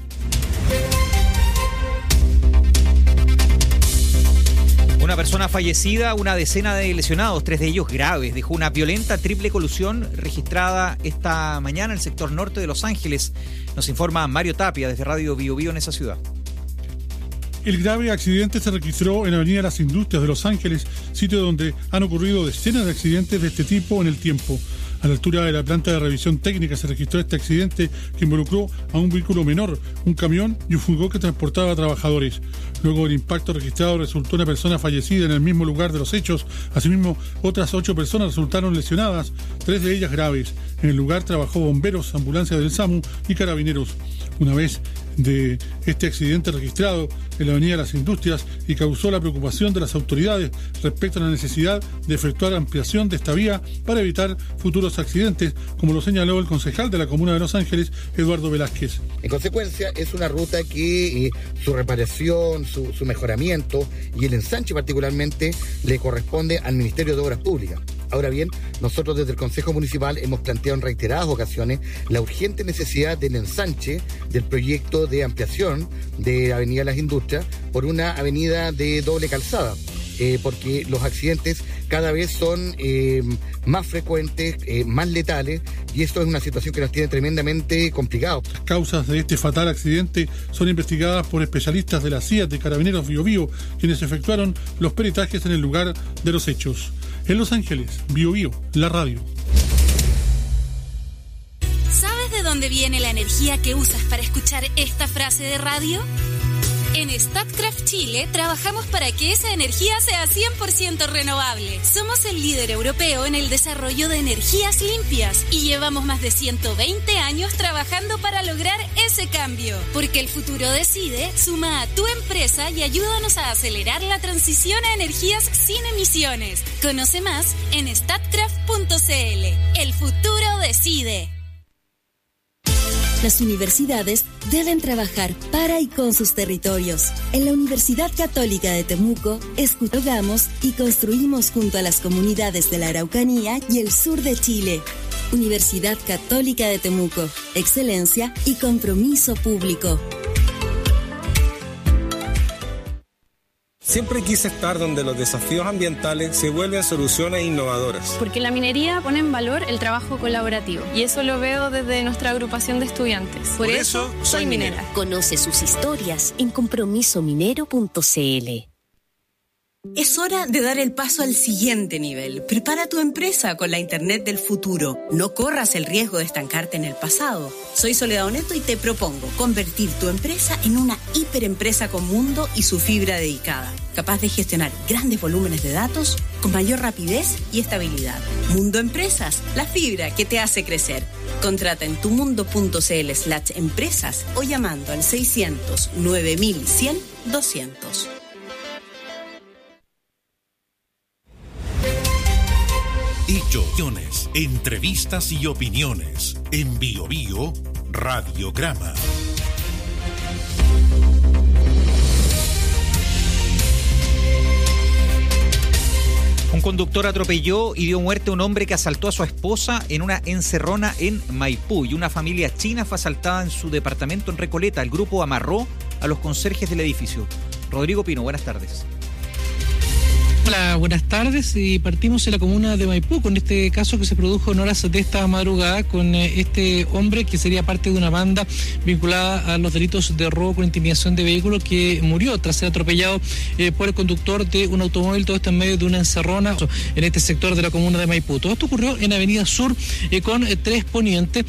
Una persona fallecida, una decena de lesionados, 3 de ellos graves. Dejó una violenta triple colusión registrada esta mañana en el sector norte de Los Ángeles. Nos informa Mario Tapia desde Radio Bio Bio en esa ciudad. El grave accidente se registró en Avenida Las Industrias de Los Ángeles, sitio donde han ocurrido decenas de accidentes de este tipo en el tiempo. A la altura de la planta de revisión técnica se registró este accidente que involucró a un vehículo menor, un camión y un furgón que transportaba a trabajadores. Luego del impacto registrado resultó una persona fallecida en el mismo lugar de los hechos. Asimismo, otras 8 personas resultaron lesionadas, 3 de ellas graves. En el lugar trabajó bomberos, ambulancias del SAMU y carabineros. Una vez de este accidente registrado en la avenida Las Industrias y causó la preocupación de las autoridades respecto a la necesidad de efectuar ampliación de esta vía para evitar futuros accidentes, como lo señaló el concejal de la Comuna de Los Ángeles, Eduardo Velázquez. En consecuencia, es una ruta que su reparación, su mejoramiento y el ensanche particularmente le corresponde al Ministerio de Obras Públicas. Ahora bien, nosotros desde el Consejo Municipal hemos planteado en reiteradas ocasiones la urgente necesidad del ensanche del proyecto de ampliación de Avenida Las Industrias por una avenida de doble calzada, porque los accidentes cada vez son más frecuentes, más letales, y esto es una situación que nos tiene tremendamente complicados. Las causas de este fatal accidente son investigadas por especialistas de la CIA de Carabineros Bio Bio, quienes efectuaron los peritajes en el lugar de los hechos. En Los Ángeles, Bio Bio, la radio. ¿Sabes de dónde viene la energía que usas para escuchar esta frase de radio? En Statkraft Chile trabajamos para que esa energía sea 100% renovable. Somos el líder europeo en el desarrollo de energías limpias y llevamos más de 120 años trabajando para lograr ese cambio. Porque el futuro decide, suma a tu empresa y ayúdanos a acelerar la transición a energías sin emisiones. Conoce más en statkraft.cl. El futuro decide. Las universidades deben trabajar para y con sus territorios. En la Universidad Católica de Temuco, escuchamos y construimos junto a las comunidades de la Araucanía y el sur de Chile. Universidad Católica de Temuco, excelencia y compromiso público. Siempre quise estar donde los desafíos ambientales se vuelven soluciones innovadoras. Porque la minería pone en valor el trabajo colaborativo y eso lo veo desde nuestra agrupación de estudiantes. Por eso soy minera. Conoce sus historias en compromisominero.cl. Es hora de dar el paso al siguiente nivel. Prepara tu empresa con la Internet del futuro. No corras el riesgo de estancarte en el pasado. Soy Soledad Oneto y te propongo convertir tu empresa en una hiperempresa con mundo y su fibra dedicada, capaz de gestionar grandes volúmenes de datos con mayor rapidez y estabilidad. Mundo Empresas, la fibra que te hace crecer. Contrata en tumundo.cl/empresas o llamando al 600 9100 200. Hechos, entrevistas y opiniones en BioBio Radiograma. Un conductor atropelló y dio muerte a un hombre que asaltó a su esposa en una encerrona en Maipú, y una familia china fue asaltada en su departamento en Recoleta. El grupo amarró a los conserjes del edificio. Rodrigo Pino, buenas tardes. Hola, buenas tardes, y partimos en la comuna de Maipú con este caso que se produjo en horas de esta madrugada con este hombre que sería parte de una banda vinculada a los delitos de robo con intimidación de vehículos, que murió tras ser atropellado por el conductor de un automóvil. Todo esto en medio de una encerrona en este sector de la comuna de Maipú. Todo esto ocurrió en Avenida Sur con 3 Poniente,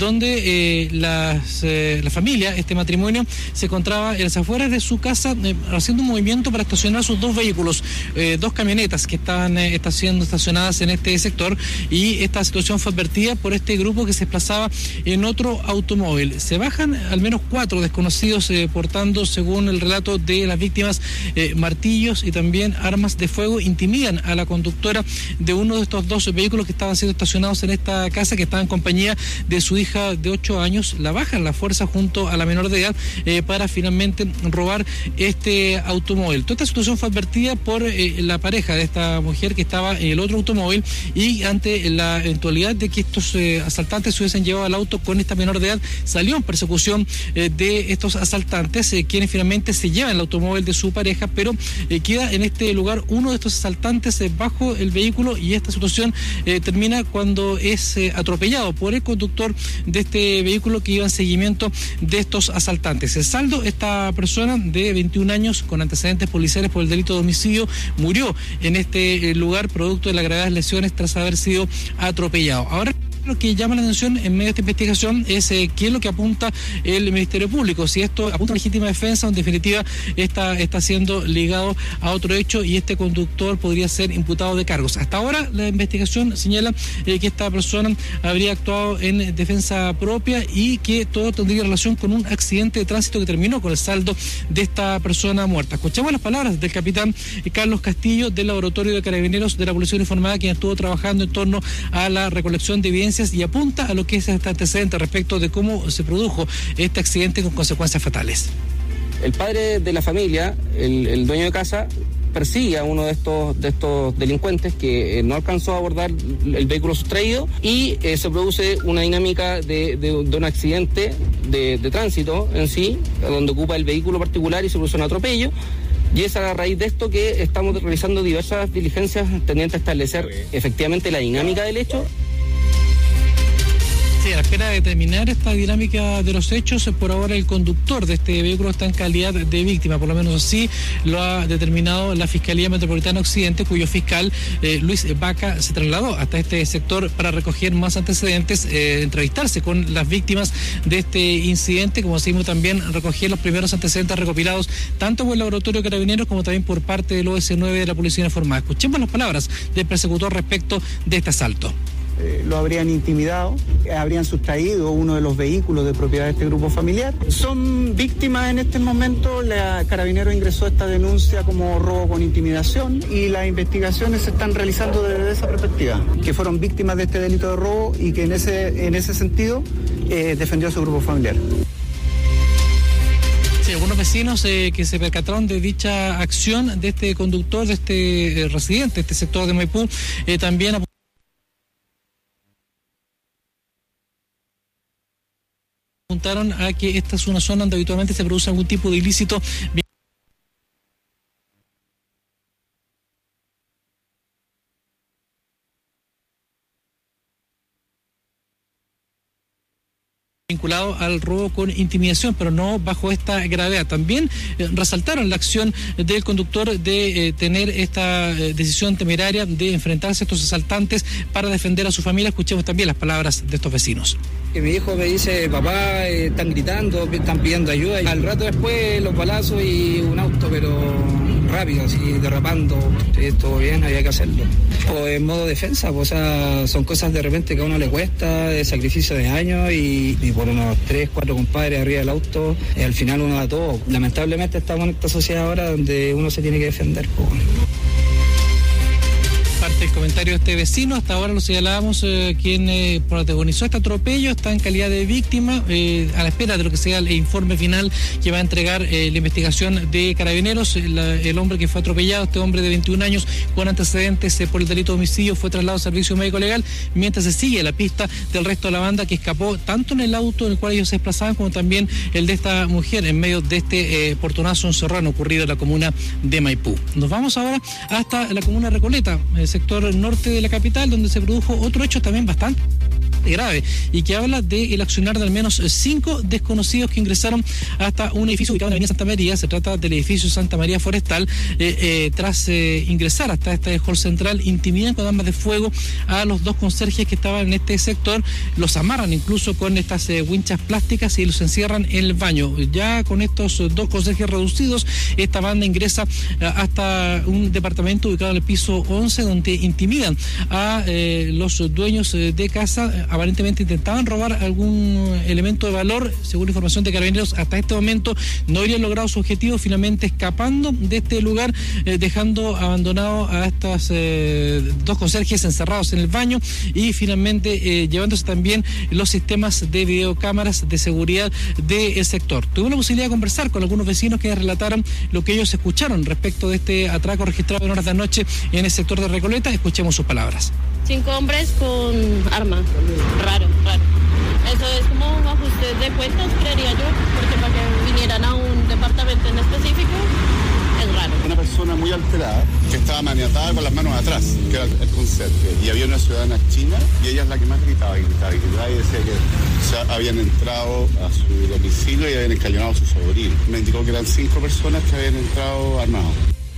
donde la familia, este matrimonio, se encontraba en las afueras de su casa haciendo un movimiento para estacionar sus 2 vehículos, 2 camionetas que estaban siendo estacionadas en este sector, y esta situación fue advertida por este grupo que se desplazaba en otro automóvil. Se bajan al menos 4 desconocidos portando, según el relato de las víctimas, martillos y también armas de fuego. Intimidan a la conductora de uno de estos 2 vehículos que estaban siendo estacionados en esta casa, que estaba en compañía de su hija de 8 años. La bajan la fuerza junto a la menor de edad para finalmente robar este automóvil. Toda esta situación fue advertida por la pareja de esta mujer que estaba en el otro automóvil, y ante la eventualidad de que estos asaltantes se hubiesen llevado al auto con esta menor de edad, salió en persecución de estos asaltantes, quienes finalmente se llevan el automóvil de su pareja, pero queda en este lugar uno de estos asaltantes bajo el vehículo, y esta situación termina cuando es atropellado por el conductor de este vehículo que iba en seguimiento de estos asaltantes. El saldo: esta persona de 21 años con antecedentes policiales por el delito de homicidio murió en este lugar producto de las graves lesiones tras haber sido atropellado. Ahora, lo que llama la atención en medio de esta investigación es qué es lo que apunta el Ministerio Público, si esto apunta a legítima defensa o en definitiva está siendo ligado a otro hecho y este conductor podría ser imputado de cargos. Hasta ahora la investigación señala que esta persona habría actuado en defensa propia y que todo tendría relación con un accidente de tránsito que terminó con el saldo de esta persona muerta. Escuchamos las palabras del capitán Carlos Castillo del Laboratorio de Carabineros de la Policía Uniformada, quien estuvo trabajando en torno a la recolección de evidencias y apunta a lo que es este antecedente respecto de cómo se produjo este accidente con consecuencias fatales. El padre de la familia, el dueño de casa, persigue a uno de estos delincuentes que no alcanzó a abordar el vehículo sustraído, y se produce una dinámica de un accidente de tránsito en sí, donde ocupa el vehículo particular y se produce un atropello. Y es a raíz de esto que estamos realizando diversas diligencias tendientes a establecer efectivamente la dinámica del hecho. Sí, a la espera de terminar esta dinámica de los hechos, por ahora el conductor de este vehículo está en calidad de víctima, por lo menos así lo ha determinado la Fiscalía Metropolitana Occidente, cuyo fiscal Luis Vaca se trasladó hasta este sector para recoger más antecedentes, entrevistarse con las víctimas de este incidente, como así también recoger los primeros antecedentes recopilados tanto por el Laboratorio de Carabineros como también por parte del OS9 de la Policía Uniformada. Escuchemos las palabras del persecutor respecto de este asalto. Lo habrían intimidado, habrían sustraído uno de los vehículos de propiedad de este grupo familiar. Son víctimas en este momento. La Carabinero ingresó esta denuncia como robo con intimidación y las investigaciones se están realizando desde esa perspectiva, que fueron víctimas de este delito de robo y que en ese sentido defendió a su grupo familiar. Sí, algunos vecinos que se percataron de dicha acción de este conductor, de este residente, de este sector de Maipú, también apuntaron a que esta es una zona donde habitualmente se produce algún tipo de ilícito vinculado al robo con intimidación, pero no bajo esta gravedad. También resaltaron la acción del conductor de tener esta decisión temeraria de enfrentarse a estos asaltantes para defender a su familia. Escuchemos también las palabras de estos vecinos. Que mi hijo me dice, papá, están gritando, están pidiendo ayuda. Al rato después los balazos y un auto, pero rápido, así derrapando. Todo bien, había que hacerlo. O en modo defensa, pues, o sea, son cosas de repente que a uno le cuesta, de sacrificio de años y por unos 3, 4 compadres arriba del auto, al final uno da todo. Lamentablemente estamos en esta sociedad ahora donde uno se tiene que defender. Pues. Parte del comentario de este vecino. Hasta ahora lo señalábamos, quien protagonizó este atropello está en calidad de víctima, a la espera de lo que sea el informe final que va a entregar la investigación de Carabineros. El hombre que fue atropellado, este hombre de 21 años con antecedentes por el delito de homicidio, fue trasladado al servicio médico legal, mientras se sigue la pista del resto de la banda que escapó tanto en el auto en el cual ellos se desplazaban como también el de esta mujer en medio de este portonazo encerrado ocurrido en la comuna de Maipú. Nos vamos ahora hasta la comuna de Recoleta, sector norte de la capital, donde se produjo otro hecho también bastante grave y que habla del accionar de al menos 5 desconocidos que ingresaron hasta un edificio ubicado en la avenida Santa María. Se trata del edificio Santa María Forestal. Tras ingresar hasta este hall central, intimidan con armas de fuego a los 2 conserjes que estaban en este sector, los amarran incluso con estas winchas plásticas y los encierran en el baño. Ya con estos 2 conserjes reducidos, esta banda ingresa hasta un departamento ubicado en el piso 11, donde intimidan a los dueños de casa. Aparentemente intentaban robar algún elemento de valor. Según información de Carabineros, hasta este momento no habrían logrado su objetivo, finalmente escapando de este lugar, dejando abandonado a estos 2 conserjes encerrados en el baño y finalmente llevándose también los sistemas de videocámaras de seguridad del sector. Tuve la posibilidad de conversar con algunos vecinos que relataron lo que ellos escucharon respecto de este atraco registrado en horas de la noche en el sector de Recoleta. Escuchemos sus palabras. 5 hombres con arma. Raro. Eso es como un ajuste de cuentas, creería yo, porque para que vinieran a un departamento en específico es raro. Una persona muy alterada que estaba maniatada con las manos atrás, que era el conserje, y había una ciudadana china y ella es la que más gritaba y decía que habían entrado a su domicilio y habían escañonado a su sobrino. Me indicó que eran 5 personas que habían entrado armados.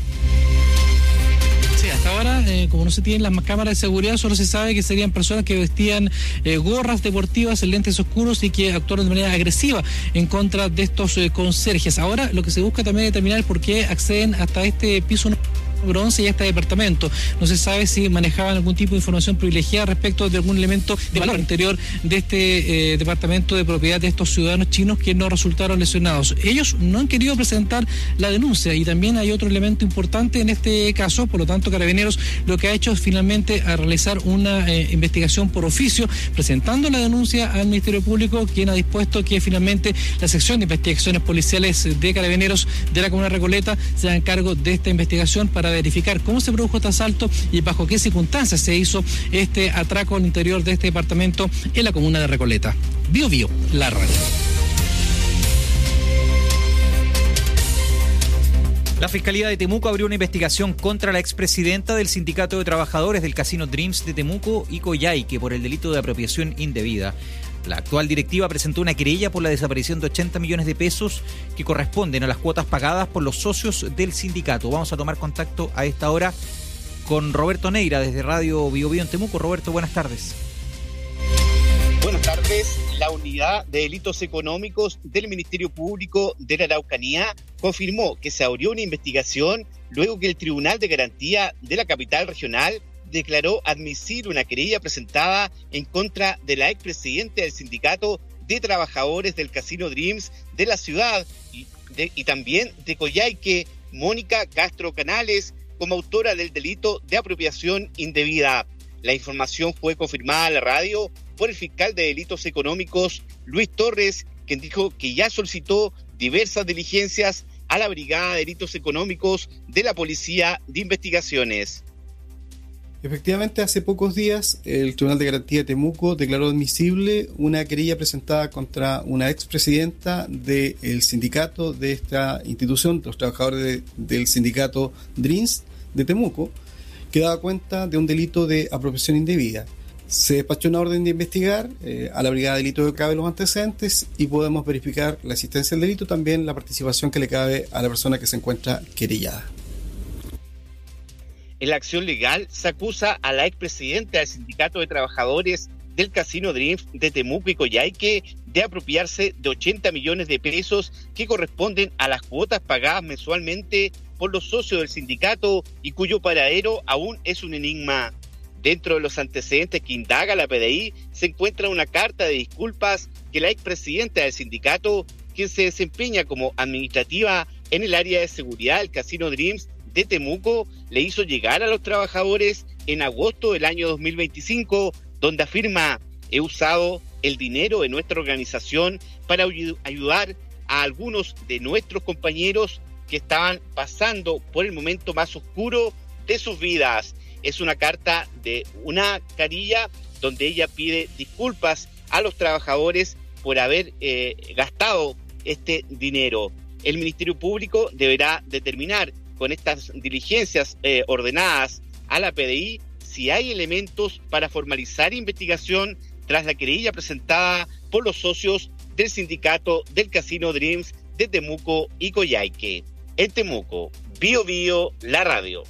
Sí, hasta ahora, como no se tienen las cámaras de seguridad, solo se sabe que serían personas que vestían gorras deportivas, lentes oscuros y que actuaron de manera agresiva en contra de estos conserjes. Ahora lo que se busca también es determinar por qué acceden hasta este piso número 11 y a este departamento. No se sabe si manejaban algún tipo de información privilegiada respecto de algún elemento de valor interior de este departamento de propiedad de estos ciudadanos chinos que no resultaron lesionados. Ellos no han querido presentar la denuncia y también hay otro elemento importante en este caso. Por lo tanto, Carabineros lo que ha hecho es finalmente a realizar una investigación por oficio, presentando la denuncia al Ministerio Público, quien ha dispuesto que finalmente la sección de investigaciones policiales de Carabineros de la comuna de Recoleta se haga cargo de esta investigación para verificar cómo se produjo este asalto y bajo qué circunstancias se hizo este atraco al interior de este departamento en la comuna de Recoleta. Bio, la radio. La Fiscalía de Temuco abrió una investigación contra la expresidenta del Sindicato de Trabajadores del Casino Dreams de Temuco y Coyhaique por el delito de apropiación indebida. La actual directiva presentó una querella por la desaparición de 80 millones de pesos que corresponden a las cuotas pagadas por los socios del sindicato. Vamos a tomar contacto a esta hora con Roberto Neira desde Radio Bio Bio en Temuco. Roberto, buenas tardes. Buenas tardes. La Unidad de Delitos Económicos del Ministerio Público de la Araucanía confirmó que se abrió una investigación luego que el Tribunal de Garantía de la capital regional declaró admisible una querella presentada en contra de la expresidenta del Sindicato de Trabajadores del Casino Dreams de la ciudad y también de Coyhaique, Mónica Castro Canales, como autora del delito de apropiación indebida. La información fue confirmada a la radio por el fiscal de delitos económicos, Luis Torres, quien dijo que ya solicitó diversas diligencias a la Brigada de Delitos Económicos de la Policía de Investigaciones. Efectivamente, hace pocos días el Tribunal de Garantía de Temuco declaró admisible una querella presentada contra una expresidenta del sindicato de esta institución, los trabajadores del sindicato DRINS de Temuco, que daba cuenta de un delito de apropiación indebida. Se despachó una orden de investigar a la Brigada de Delitos que cabe los antecedentes y podemos verificar la existencia del delito, también la participación que le cabe a la persona que se encuentra querellada. En la acción legal se acusa a la expresidenta del Sindicato de Trabajadores del Casino Dreams de Temuco y Coyhaique de apropiarse de 80 millones de pesos que corresponden a las cuotas pagadas mensualmente por los socios del sindicato y cuyo paradero aún es un enigma. Dentro de los antecedentes que indaga la PDI se encuentra una carta de disculpas que la expresidenta del sindicato, quien se desempeña como administrativa en el área de seguridad del Casino Dreams de Temuco, le hizo llegar a los trabajadores en agosto del año 2025, donde afirma: he usado el dinero de nuestra organización para ayudar a algunos de nuestros compañeros que estaban pasando por el momento más oscuro de sus vidas. Es una carta de una carilla donde ella pide disculpas a los trabajadores por haber gastado este dinero. El Ministerio Público deberá determinar con estas diligencias ordenadas a la PDI si hay elementos para formalizar investigación tras la querella presentada por los socios del sindicato del Casino Dreams de Temuco y Coyhaique. En Temuco, Bio Bio, la radio.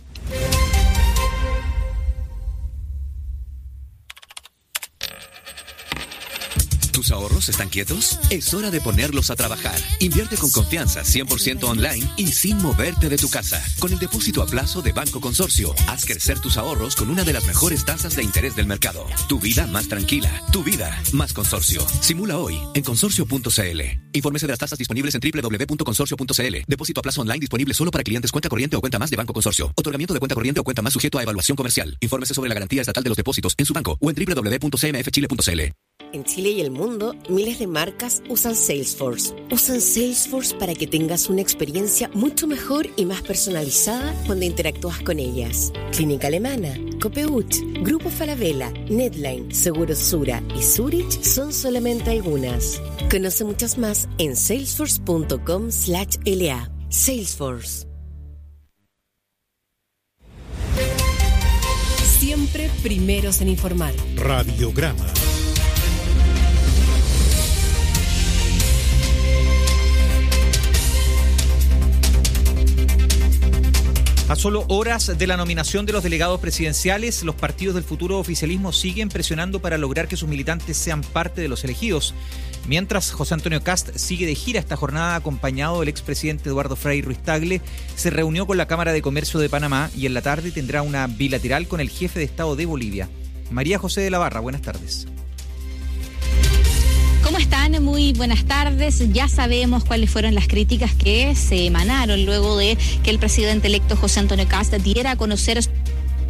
¿Tus ahorros están quietos? Es hora de ponerlos a trabajar. Invierte con confianza, 100% online y sin moverte de tu casa. Con el depósito a plazo de Banco Consorcio, haz crecer tus ahorros con una de las mejores tasas de interés del mercado. Tu vida más tranquila, tu vida más Consorcio. Simula hoy en consorcio.cl. Infórmese de las tasas disponibles en www.consorcio.cl. Depósito a plazo online disponible solo para clientes cuenta corriente o cuenta más de Banco Consorcio. Otorgamiento de cuenta corriente o cuenta más sujeto a evaluación comercial. Infórmese sobre la garantía estatal de los depósitos en su banco o en www.cmfchile.cl. En Chile y el mundo, miles de marcas usan Salesforce. Usan Salesforce para que tengas una experiencia mucho mejor y más personalizada cuando interactúas con ellas. Clínica Alemana, Copeuch, Grupo Falabella, Netline, Seguros Sura y Zurich son solamente algunas. Conoce muchas más en salesforce.com/LA. Salesforce. Siempre primeros en informar. Radiograma. A solo horas de la nominación de los delegados presidenciales, los partidos del futuro oficialismo siguen presionando para lograr que sus militantes sean parte de los elegidos. Mientras José Antonio Kast sigue de gira esta jornada acompañado del expresidente Eduardo Frei Ruiz Tagle, se reunió con la Cámara de Comercio de Panamá y en la tarde tendrá una bilateral con el jefe de Estado de Bolivia. María José de la Barra, buenas tardes. ¿Cómo están? Muy buenas tardes. Ya sabemos cuáles fueron las críticas que se emanaron luego de que el presidente electo José Antonio Kast diera a conocer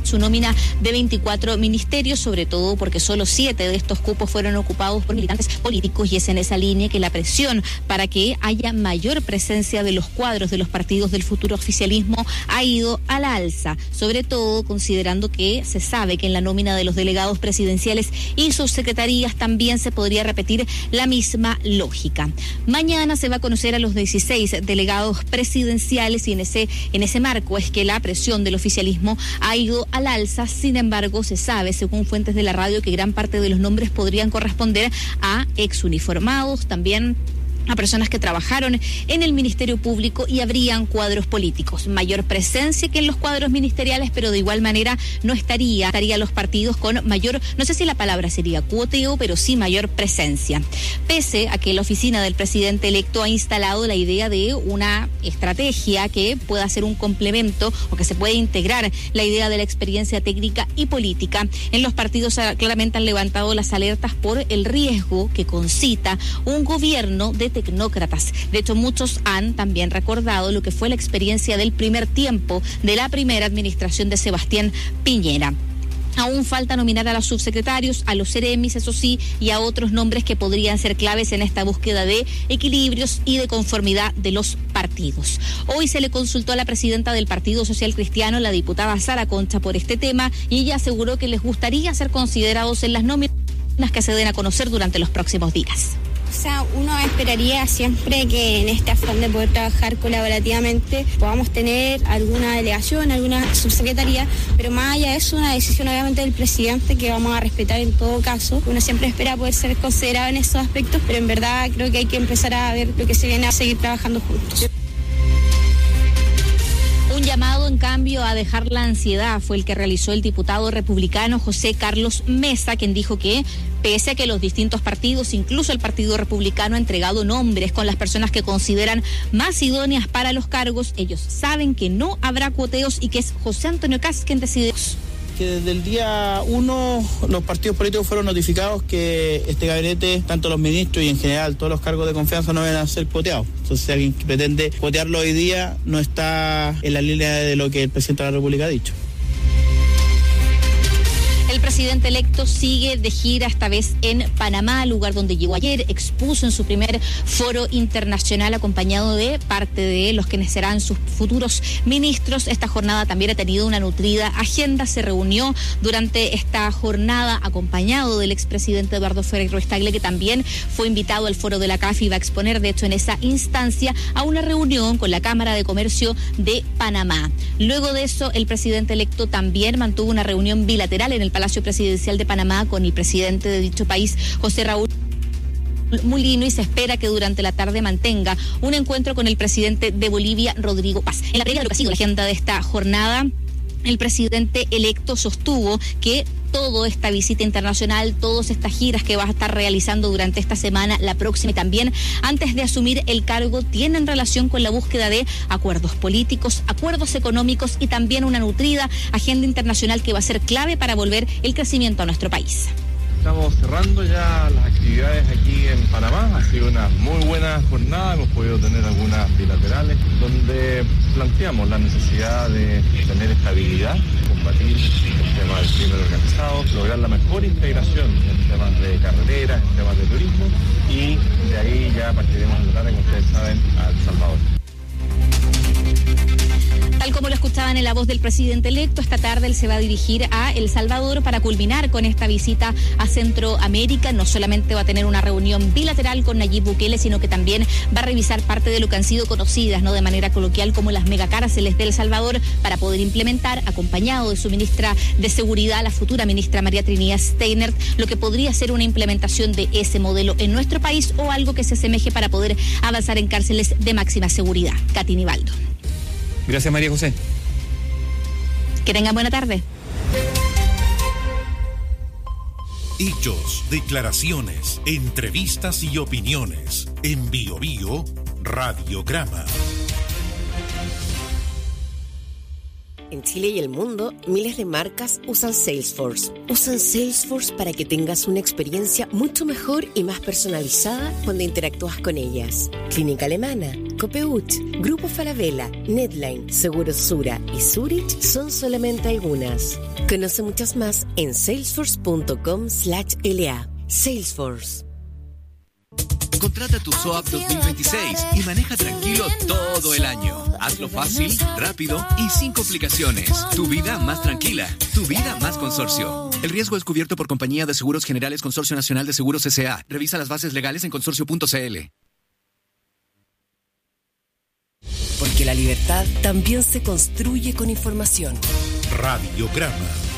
su nómina de 24 ministerios, sobre todo porque solo 7 de estos cupos fueron ocupados por militantes políticos, y es en esa línea que la presión para que haya mayor presencia de los cuadros de los partidos del futuro oficialismo ha ido a la alza, sobre todo considerando que se sabe que en la nómina de los delegados presidenciales y sus secretarías también se podría repetir la misma lógica. Mañana se va a conocer a los 16 delegados presidenciales, y en ese marco es que la presión del oficialismo ha ido al alza. Sin embargo, se sabe, según fuentes de la radio, que gran parte de los nombres podrían corresponder a exuniformados, también a personas que trabajaron en el Ministerio Público, y habrían cuadros políticos. Mayor presencia que en los cuadros ministeriales, pero de igual manera no estaría los partidos con mayor, no sé si la palabra sería cuoteo, pero sí mayor presencia. Pese a que la oficina del presidente electo ha instalado la idea de una estrategia que pueda ser un complemento, o que se puede integrar la idea de la experiencia técnica y política, en los partidos claramente han levantado las alertas por el riesgo que concita un gobierno de tecnócratas. De hecho, muchos han también recordado lo que fue la experiencia del primer tiempo de la primera administración de Sebastián Piñera. Aún falta nominar a los subsecretarios, a los seremis, eso sí, y a otros nombres que podrían ser claves en esta búsqueda de equilibrios y de conformidad de los partidos. Hoy se le consultó a la presidenta del Partido Social Cristiano, la diputada Sara Concha, por este tema, y ella aseguró que les gustaría ser considerados en las nóminas que se den a conocer durante los próximos días. O sea, uno esperaría siempre que en este afán de poder trabajar colaborativamente podamos tener alguna delegación, alguna subsecretaría, pero más allá de eso, una decisión obviamente del presidente que vamos a respetar en todo caso. Uno siempre espera poder ser considerado en esos aspectos, pero en verdad creo que hay que empezar a ver lo que se viene, a seguir trabajando juntos. Un llamado, en cambio, a dejar la ansiedad fue el que realizó el diputado republicano José Carlos Mesa, quien dijo que, pese a que los distintos partidos, incluso el Partido Republicano, ha entregado nombres con las personas que consideran más idóneas para los cargos, ellos saben que no habrá cuoteos y que es José Antonio Kast quien decide. Que desde el día 1 los partidos políticos fueron notificados que este gabinete, tanto los ministros y en general todos los cargos de confianza, no van a ser cuoteados. Entonces, si alguien que pretende cuotearlo hoy día no está en la línea de lo que el presidente de la República ha dicho. El presidente electo sigue de gira, esta vez en Panamá, lugar donde llegó ayer, expuso en su primer foro internacional acompañado de parte de los quienes serán sus futuros ministros. Esta jornada también ha tenido una nutrida agenda. Se reunió durante esta jornada acompañado del expresidente Eduardo Frei Ruiz-Tagle, que también fue invitado al foro de la CAF y va a exponer, de hecho, en esa instancia a una reunión con la Cámara de Comercio de Panamá. Luego de eso, el presidente electo también mantuvo una reunión bilateral en el Palacio Presidencial de Panamá con el presidente de dicho país, José Raúl Mulino, y se espera que durante la tarde mantenga un encuentro con el presidente de Bolivia, Rodrigo Paz. En la previa de lo que ha sido la agenda de esta jornada, el presidente electo sostuvo que toda esta visita internacional, todas estas giras que va a estar realizando durante esta semana, la próxima y también antes de asumir el cargo, tienen relación con la búsqueda de acuerdos políticos, acuerdos económicos y también una nutrida agenda internacional que va a ser clave para volver el crecimiento a nuestro país. Estamos cerrando ya las actividades aquí en Panamá. Ha sido una muy buena jornada. Hemos podido tener algunas bilaterales donde planteamos la necesidad de tener estabilidad, combatir el tema del crimen organizado, lograr la mejor integración en temas de carreteras, en temas de turismo, y de ahí ya partiremos a tratar, como ustedes saben, a El Salvador. Tal como lo escuchaban en la voz del presidente electo, esta tarde él se va a dirigir a El Salvador para culminar con esta visita a Centroamérica. No solamente va a tener una reunión bilateral con Nayib Bukele, sino que también va a revisar parte de lo que han sido conocidas, ¿no?, de manera coloquial como las megacárceles de El Salvador, para poder implementar, acompañado de su ministra de Seguridad, la futura ministra María Trinidad Steinert, lo que podría ser una implementación de ese modelo en nuestro país o algo que se asemeje para poder avanzar en cárceles de máxima seguridad. Katy Nivaldo. Gracias, María José. Que tengan buena tarde. Hechos, declaraciones, entrevistas y opiniones. En Bio Bio, Radiograma. En Chile y el mundo, miles de marcas usan Salesforce. Usan Salesforce para que tengas una experiencia mucho mejor y más personalizada cuando interactúas con ellas. Clínica Alemana, Copeuch, Grupo Falabella, Netline, Seguros Sura y Zurich son solamente algunas. Conoce muchas más en salesforce.com/LA. Salesforce. Contrata tu SOAP 2026 y maneja tranquilo todo el año. Hazlo fácil, rápido y sin complicaciones. Tu vida más tranquila, tu vida más consorcio. El riesgo es cubierto por Compañía de Seguros Generales Consorcio Nacional de Seguros S.A. Revisa las bases legales en consorcio.cl. Porque la libertad también se construye con información. Radiograma.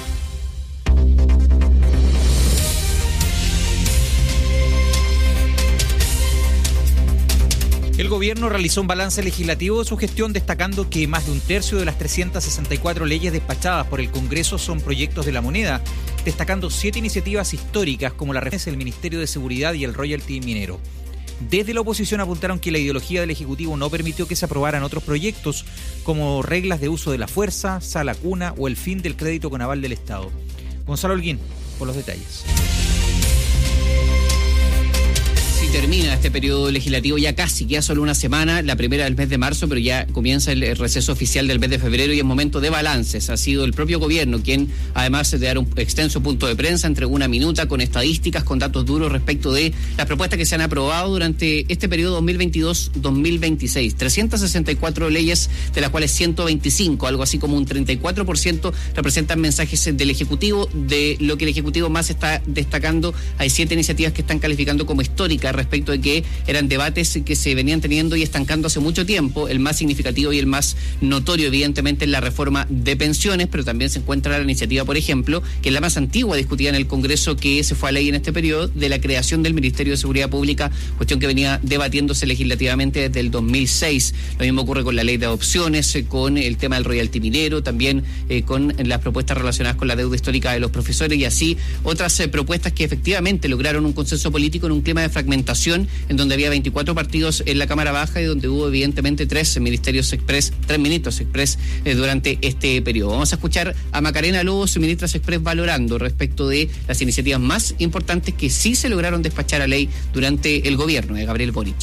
El gobierno realizó un balance legislativo de su gestión, destacando que más de un tercio de las 364 leyes despachadas por el Congreso son proyectos de la moneda, destacando 7 iniciativas históricas como la reforma del Ministerio de Seguridad y el royalty minero. Desde la oposición apuntaron que la ideología del Ejecutivo no permitió que se aprobaran otros proyectos como reglas de uso de la fuerza, sala cuna o el fin del crédito con aval del Estado. Gonzalo Holguín, con los detalles. Termina este periodo legislativo, ya casi, queda solo una semana, la primera del mes de marzo, pero ya comienza el receso oficial del mes de febrero y es momento de balances. Ha sido el propio gobierno quien, además de dar un extenso punto de prensa, entregó una minuta con estadísticas, con datos duros respecto de las propuestas que se han aprobado durante este periodo 2022-2026. 364 leyes, de las cuales 125, algo así como un 34%, representan mensajes del Ejecutivo. De lo que el Ejecutivo más está destacando, hay 7 iniciativas que están calificando como históricas respecto de que eran debates que se venían teniendo y estancando hace mucho tiempo. El más significativo y el más notorio, evidentemente, es la reforma de pensiones, pero también se encuentra la iniciativa, por ejemplo, que es la más antigua discutida en el Congreso, que se fue a ley en este periodo, de la creación del Ministerio de Seguridad Pública, cuestión que venía debatiéndose legislativamente desde el 2006. Lo mismo ocurre con la ley de adopciones, con el tema del royalty minero, también con las propuestas relacionadas con la deuda histórica de los profesores y así otras propuestas que efectivamente lograron un consenso político en un clima de fragmentación, en donde había 24 partidos en la Cámara Baja y donde hubo evidentemente 3 ministros express durante este periodo. Vamos a escuchar a Macarena Lobos, ministra express, valorando respecto de las iniciativas más importantes que sí se lograron despachar a ley durante el gobierno de Gabriel Boric.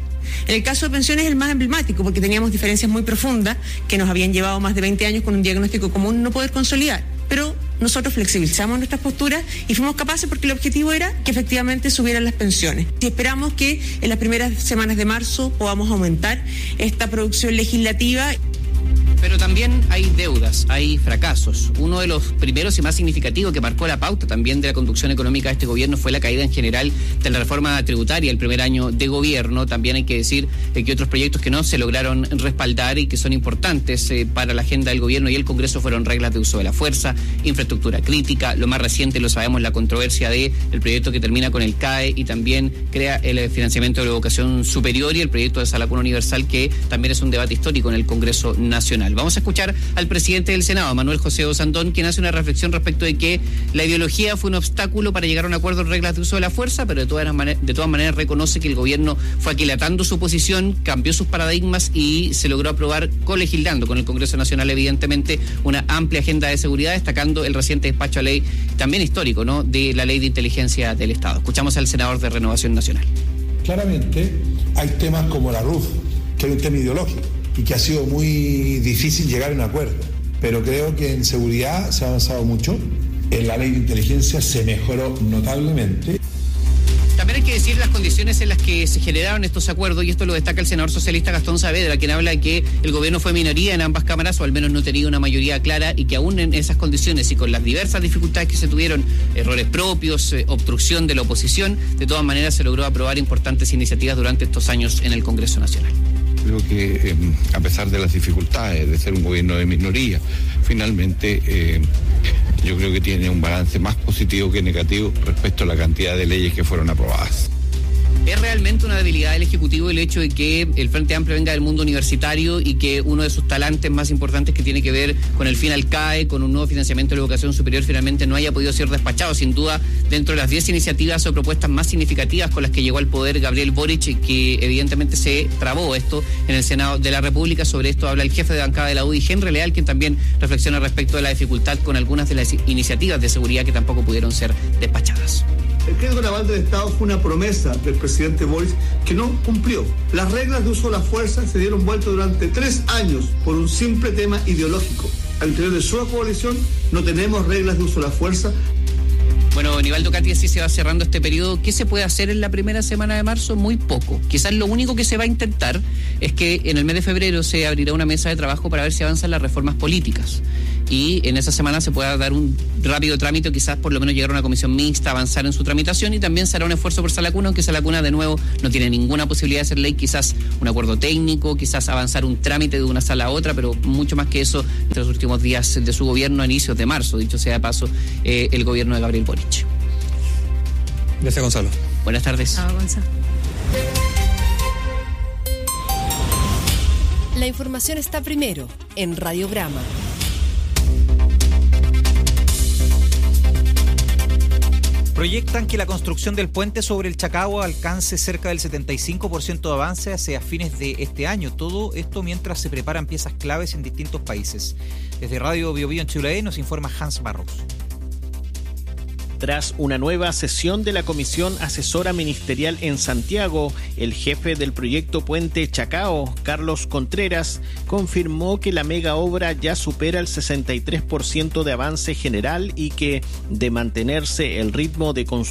En el caso de pensiones es el más emblemático porque teníamos diferencias muy profundas que nos habían llevado más de 20 años con un diagnóstico común no poder consolidar. Pero nosotros flexibilizamos nuestras posturas y fuimos capaces porque el objetivo era que efectivamente subieran las pensiones. Y esperamos que en las primeras semanas de marzo podamos aumentar esta producción legislativa. Pero también hay deudas, hay fracasos. Uno de los primeros y más significativos que marcó la pauta también de la conducción económica de este gobierno fue la caída en general de la reforma tributaria el primer año de gobierno. También hay que decir que otros proyectos que no se lograron respaldar y que son importantes para la agenda del gobierno y el Congreso fueron reglas de uso de la fuerza, infraestructura crítica, lo más reciente, lo sabemos, la controversia del proyecto que termina con el CAE y también crea el financiamiento de la educación superior y el proyecto de sala cuna universal, que también es un debate histórico en el Congreso Nacional. Vamos a escuchar al presidente del Senado, Manuel José Osandón, quien hace una reflexión respecto de que la ideología fue un obstáculo para llegar a un acuerdo en reglas de uso de la fuerza, pero de todas maneras reconoce que el gobierno fue aquilatando su posición, cambió sus paradigmas y se logró aprobar, colegislando con el Congreso Nacional, evidentemente, una amplia agenda de seguridad, destacando el reciente despacho a ley, también histórico, ¿no?, de la Ley de Inteligencia del Estado. Escuchamos al senador de Renovación Nacional. Claramente hay temas como la RUF, que es un tema ideológico y que ha sido muy difícil llegar a un acuerdo, pero creo que en seguridad se ha avanzado mucho, en la ley de inteligencia se mejoró notablemente. También hay que decir las condiciones en las que se generaron estos acuerdos, y esto lo destaca el senador socialista Gastón Saavedra, quien habla de que el gobierno fue minoría en ambas cámaras, o al menos no tenía una mayoría clara, y que aún en esas condiciones y con las diversas dificultades que se tuvieron, errores propios, obstrucción de la oposición, de todas maneras se logró aprobar importantes iniciativas durante estos años en el Congreso Nacional. Creo que a pesar de las dificultades de ser un gobierno de minoría, finalmente yo creo que tiene un balance más positivo que negativo respecto a la cantidad de leyes que fueron aprobadas. ¿Es realmente una debilidad del Ejecutivo el hecho de que el Frente Amplio venga del mundo universitario y que uno de sus talantes más importantes, que tiene que ver con el fin al CAE, con un nuevo financiamiento de la educación superior, finalmente no haya podido ser despachado? Sin duda, dentro de las 10 iniciativas o propuestas más significativas con las que llegó al poder Gabriel Boric, que evidentemente se trabó esto en el Senado de la República. Sobre esto habla el jefe de bancada de la UDI, Henry Leal, quien también reflexiona respecto de la dificultad con algunas de las iniciativas de seguridad que tampoco pudieron ser despachadas. decreto de aval del Estado fue una promesa del presidente Boric que no cumplió. Las reglas de uso de la fuerza se dieron vuelta durante 3 años por un simple tema ideológico. Al interior de su coalición no tenemos reglas de uso de la fuerza. Bueno, Nivaldo, Katy, así se va cerrando este periodo. ¿Qué se puede hacer en la primera semana de marzo? Muy poco. Quizás lo único que se va a intentar es que en el mes de febrero se abrirá una mesa de trabajo para ver si avanzan las reformas políticas. Y en esa semana se pueda dar un rápido trámite, quizás por lo menos llegar a una comisión mixta, avanzar en su tramitación, y también se hará un esfuerzo por Sala Cuna, aunque Sala Cuna de nuevo no tiene ninguna posibilidad de hacer ley, quizás un acuerdo técnico, quizás avanzar un trámite de una sala a otra, pero mucho más que eso entre los últimos días de su gobierno a inicios de marzo, dicho sea de paso, el gobierno de Gabriel Boric. Gracias, Gonzalo. Buenas tardes. Gonzalo. La información está primero en Radiograma. Proyectan que la construcción del puente sobre el Chacao alcance cerca del 75% de avance hacia fines de este año. Todo esto mientras se preparan piezas claves en distintos países. Desde Radio Biobío en Chiloé nos informa Hans Barros. Tras una nueva sesión de la Comisión Asesora Ministerial en Santiago, el jefe del proyecto Puente Chacao, Carlos Contreras, confirmó que la mega obra ya supera el 63% de avance general y que, de mantenerse el ritmo de construcción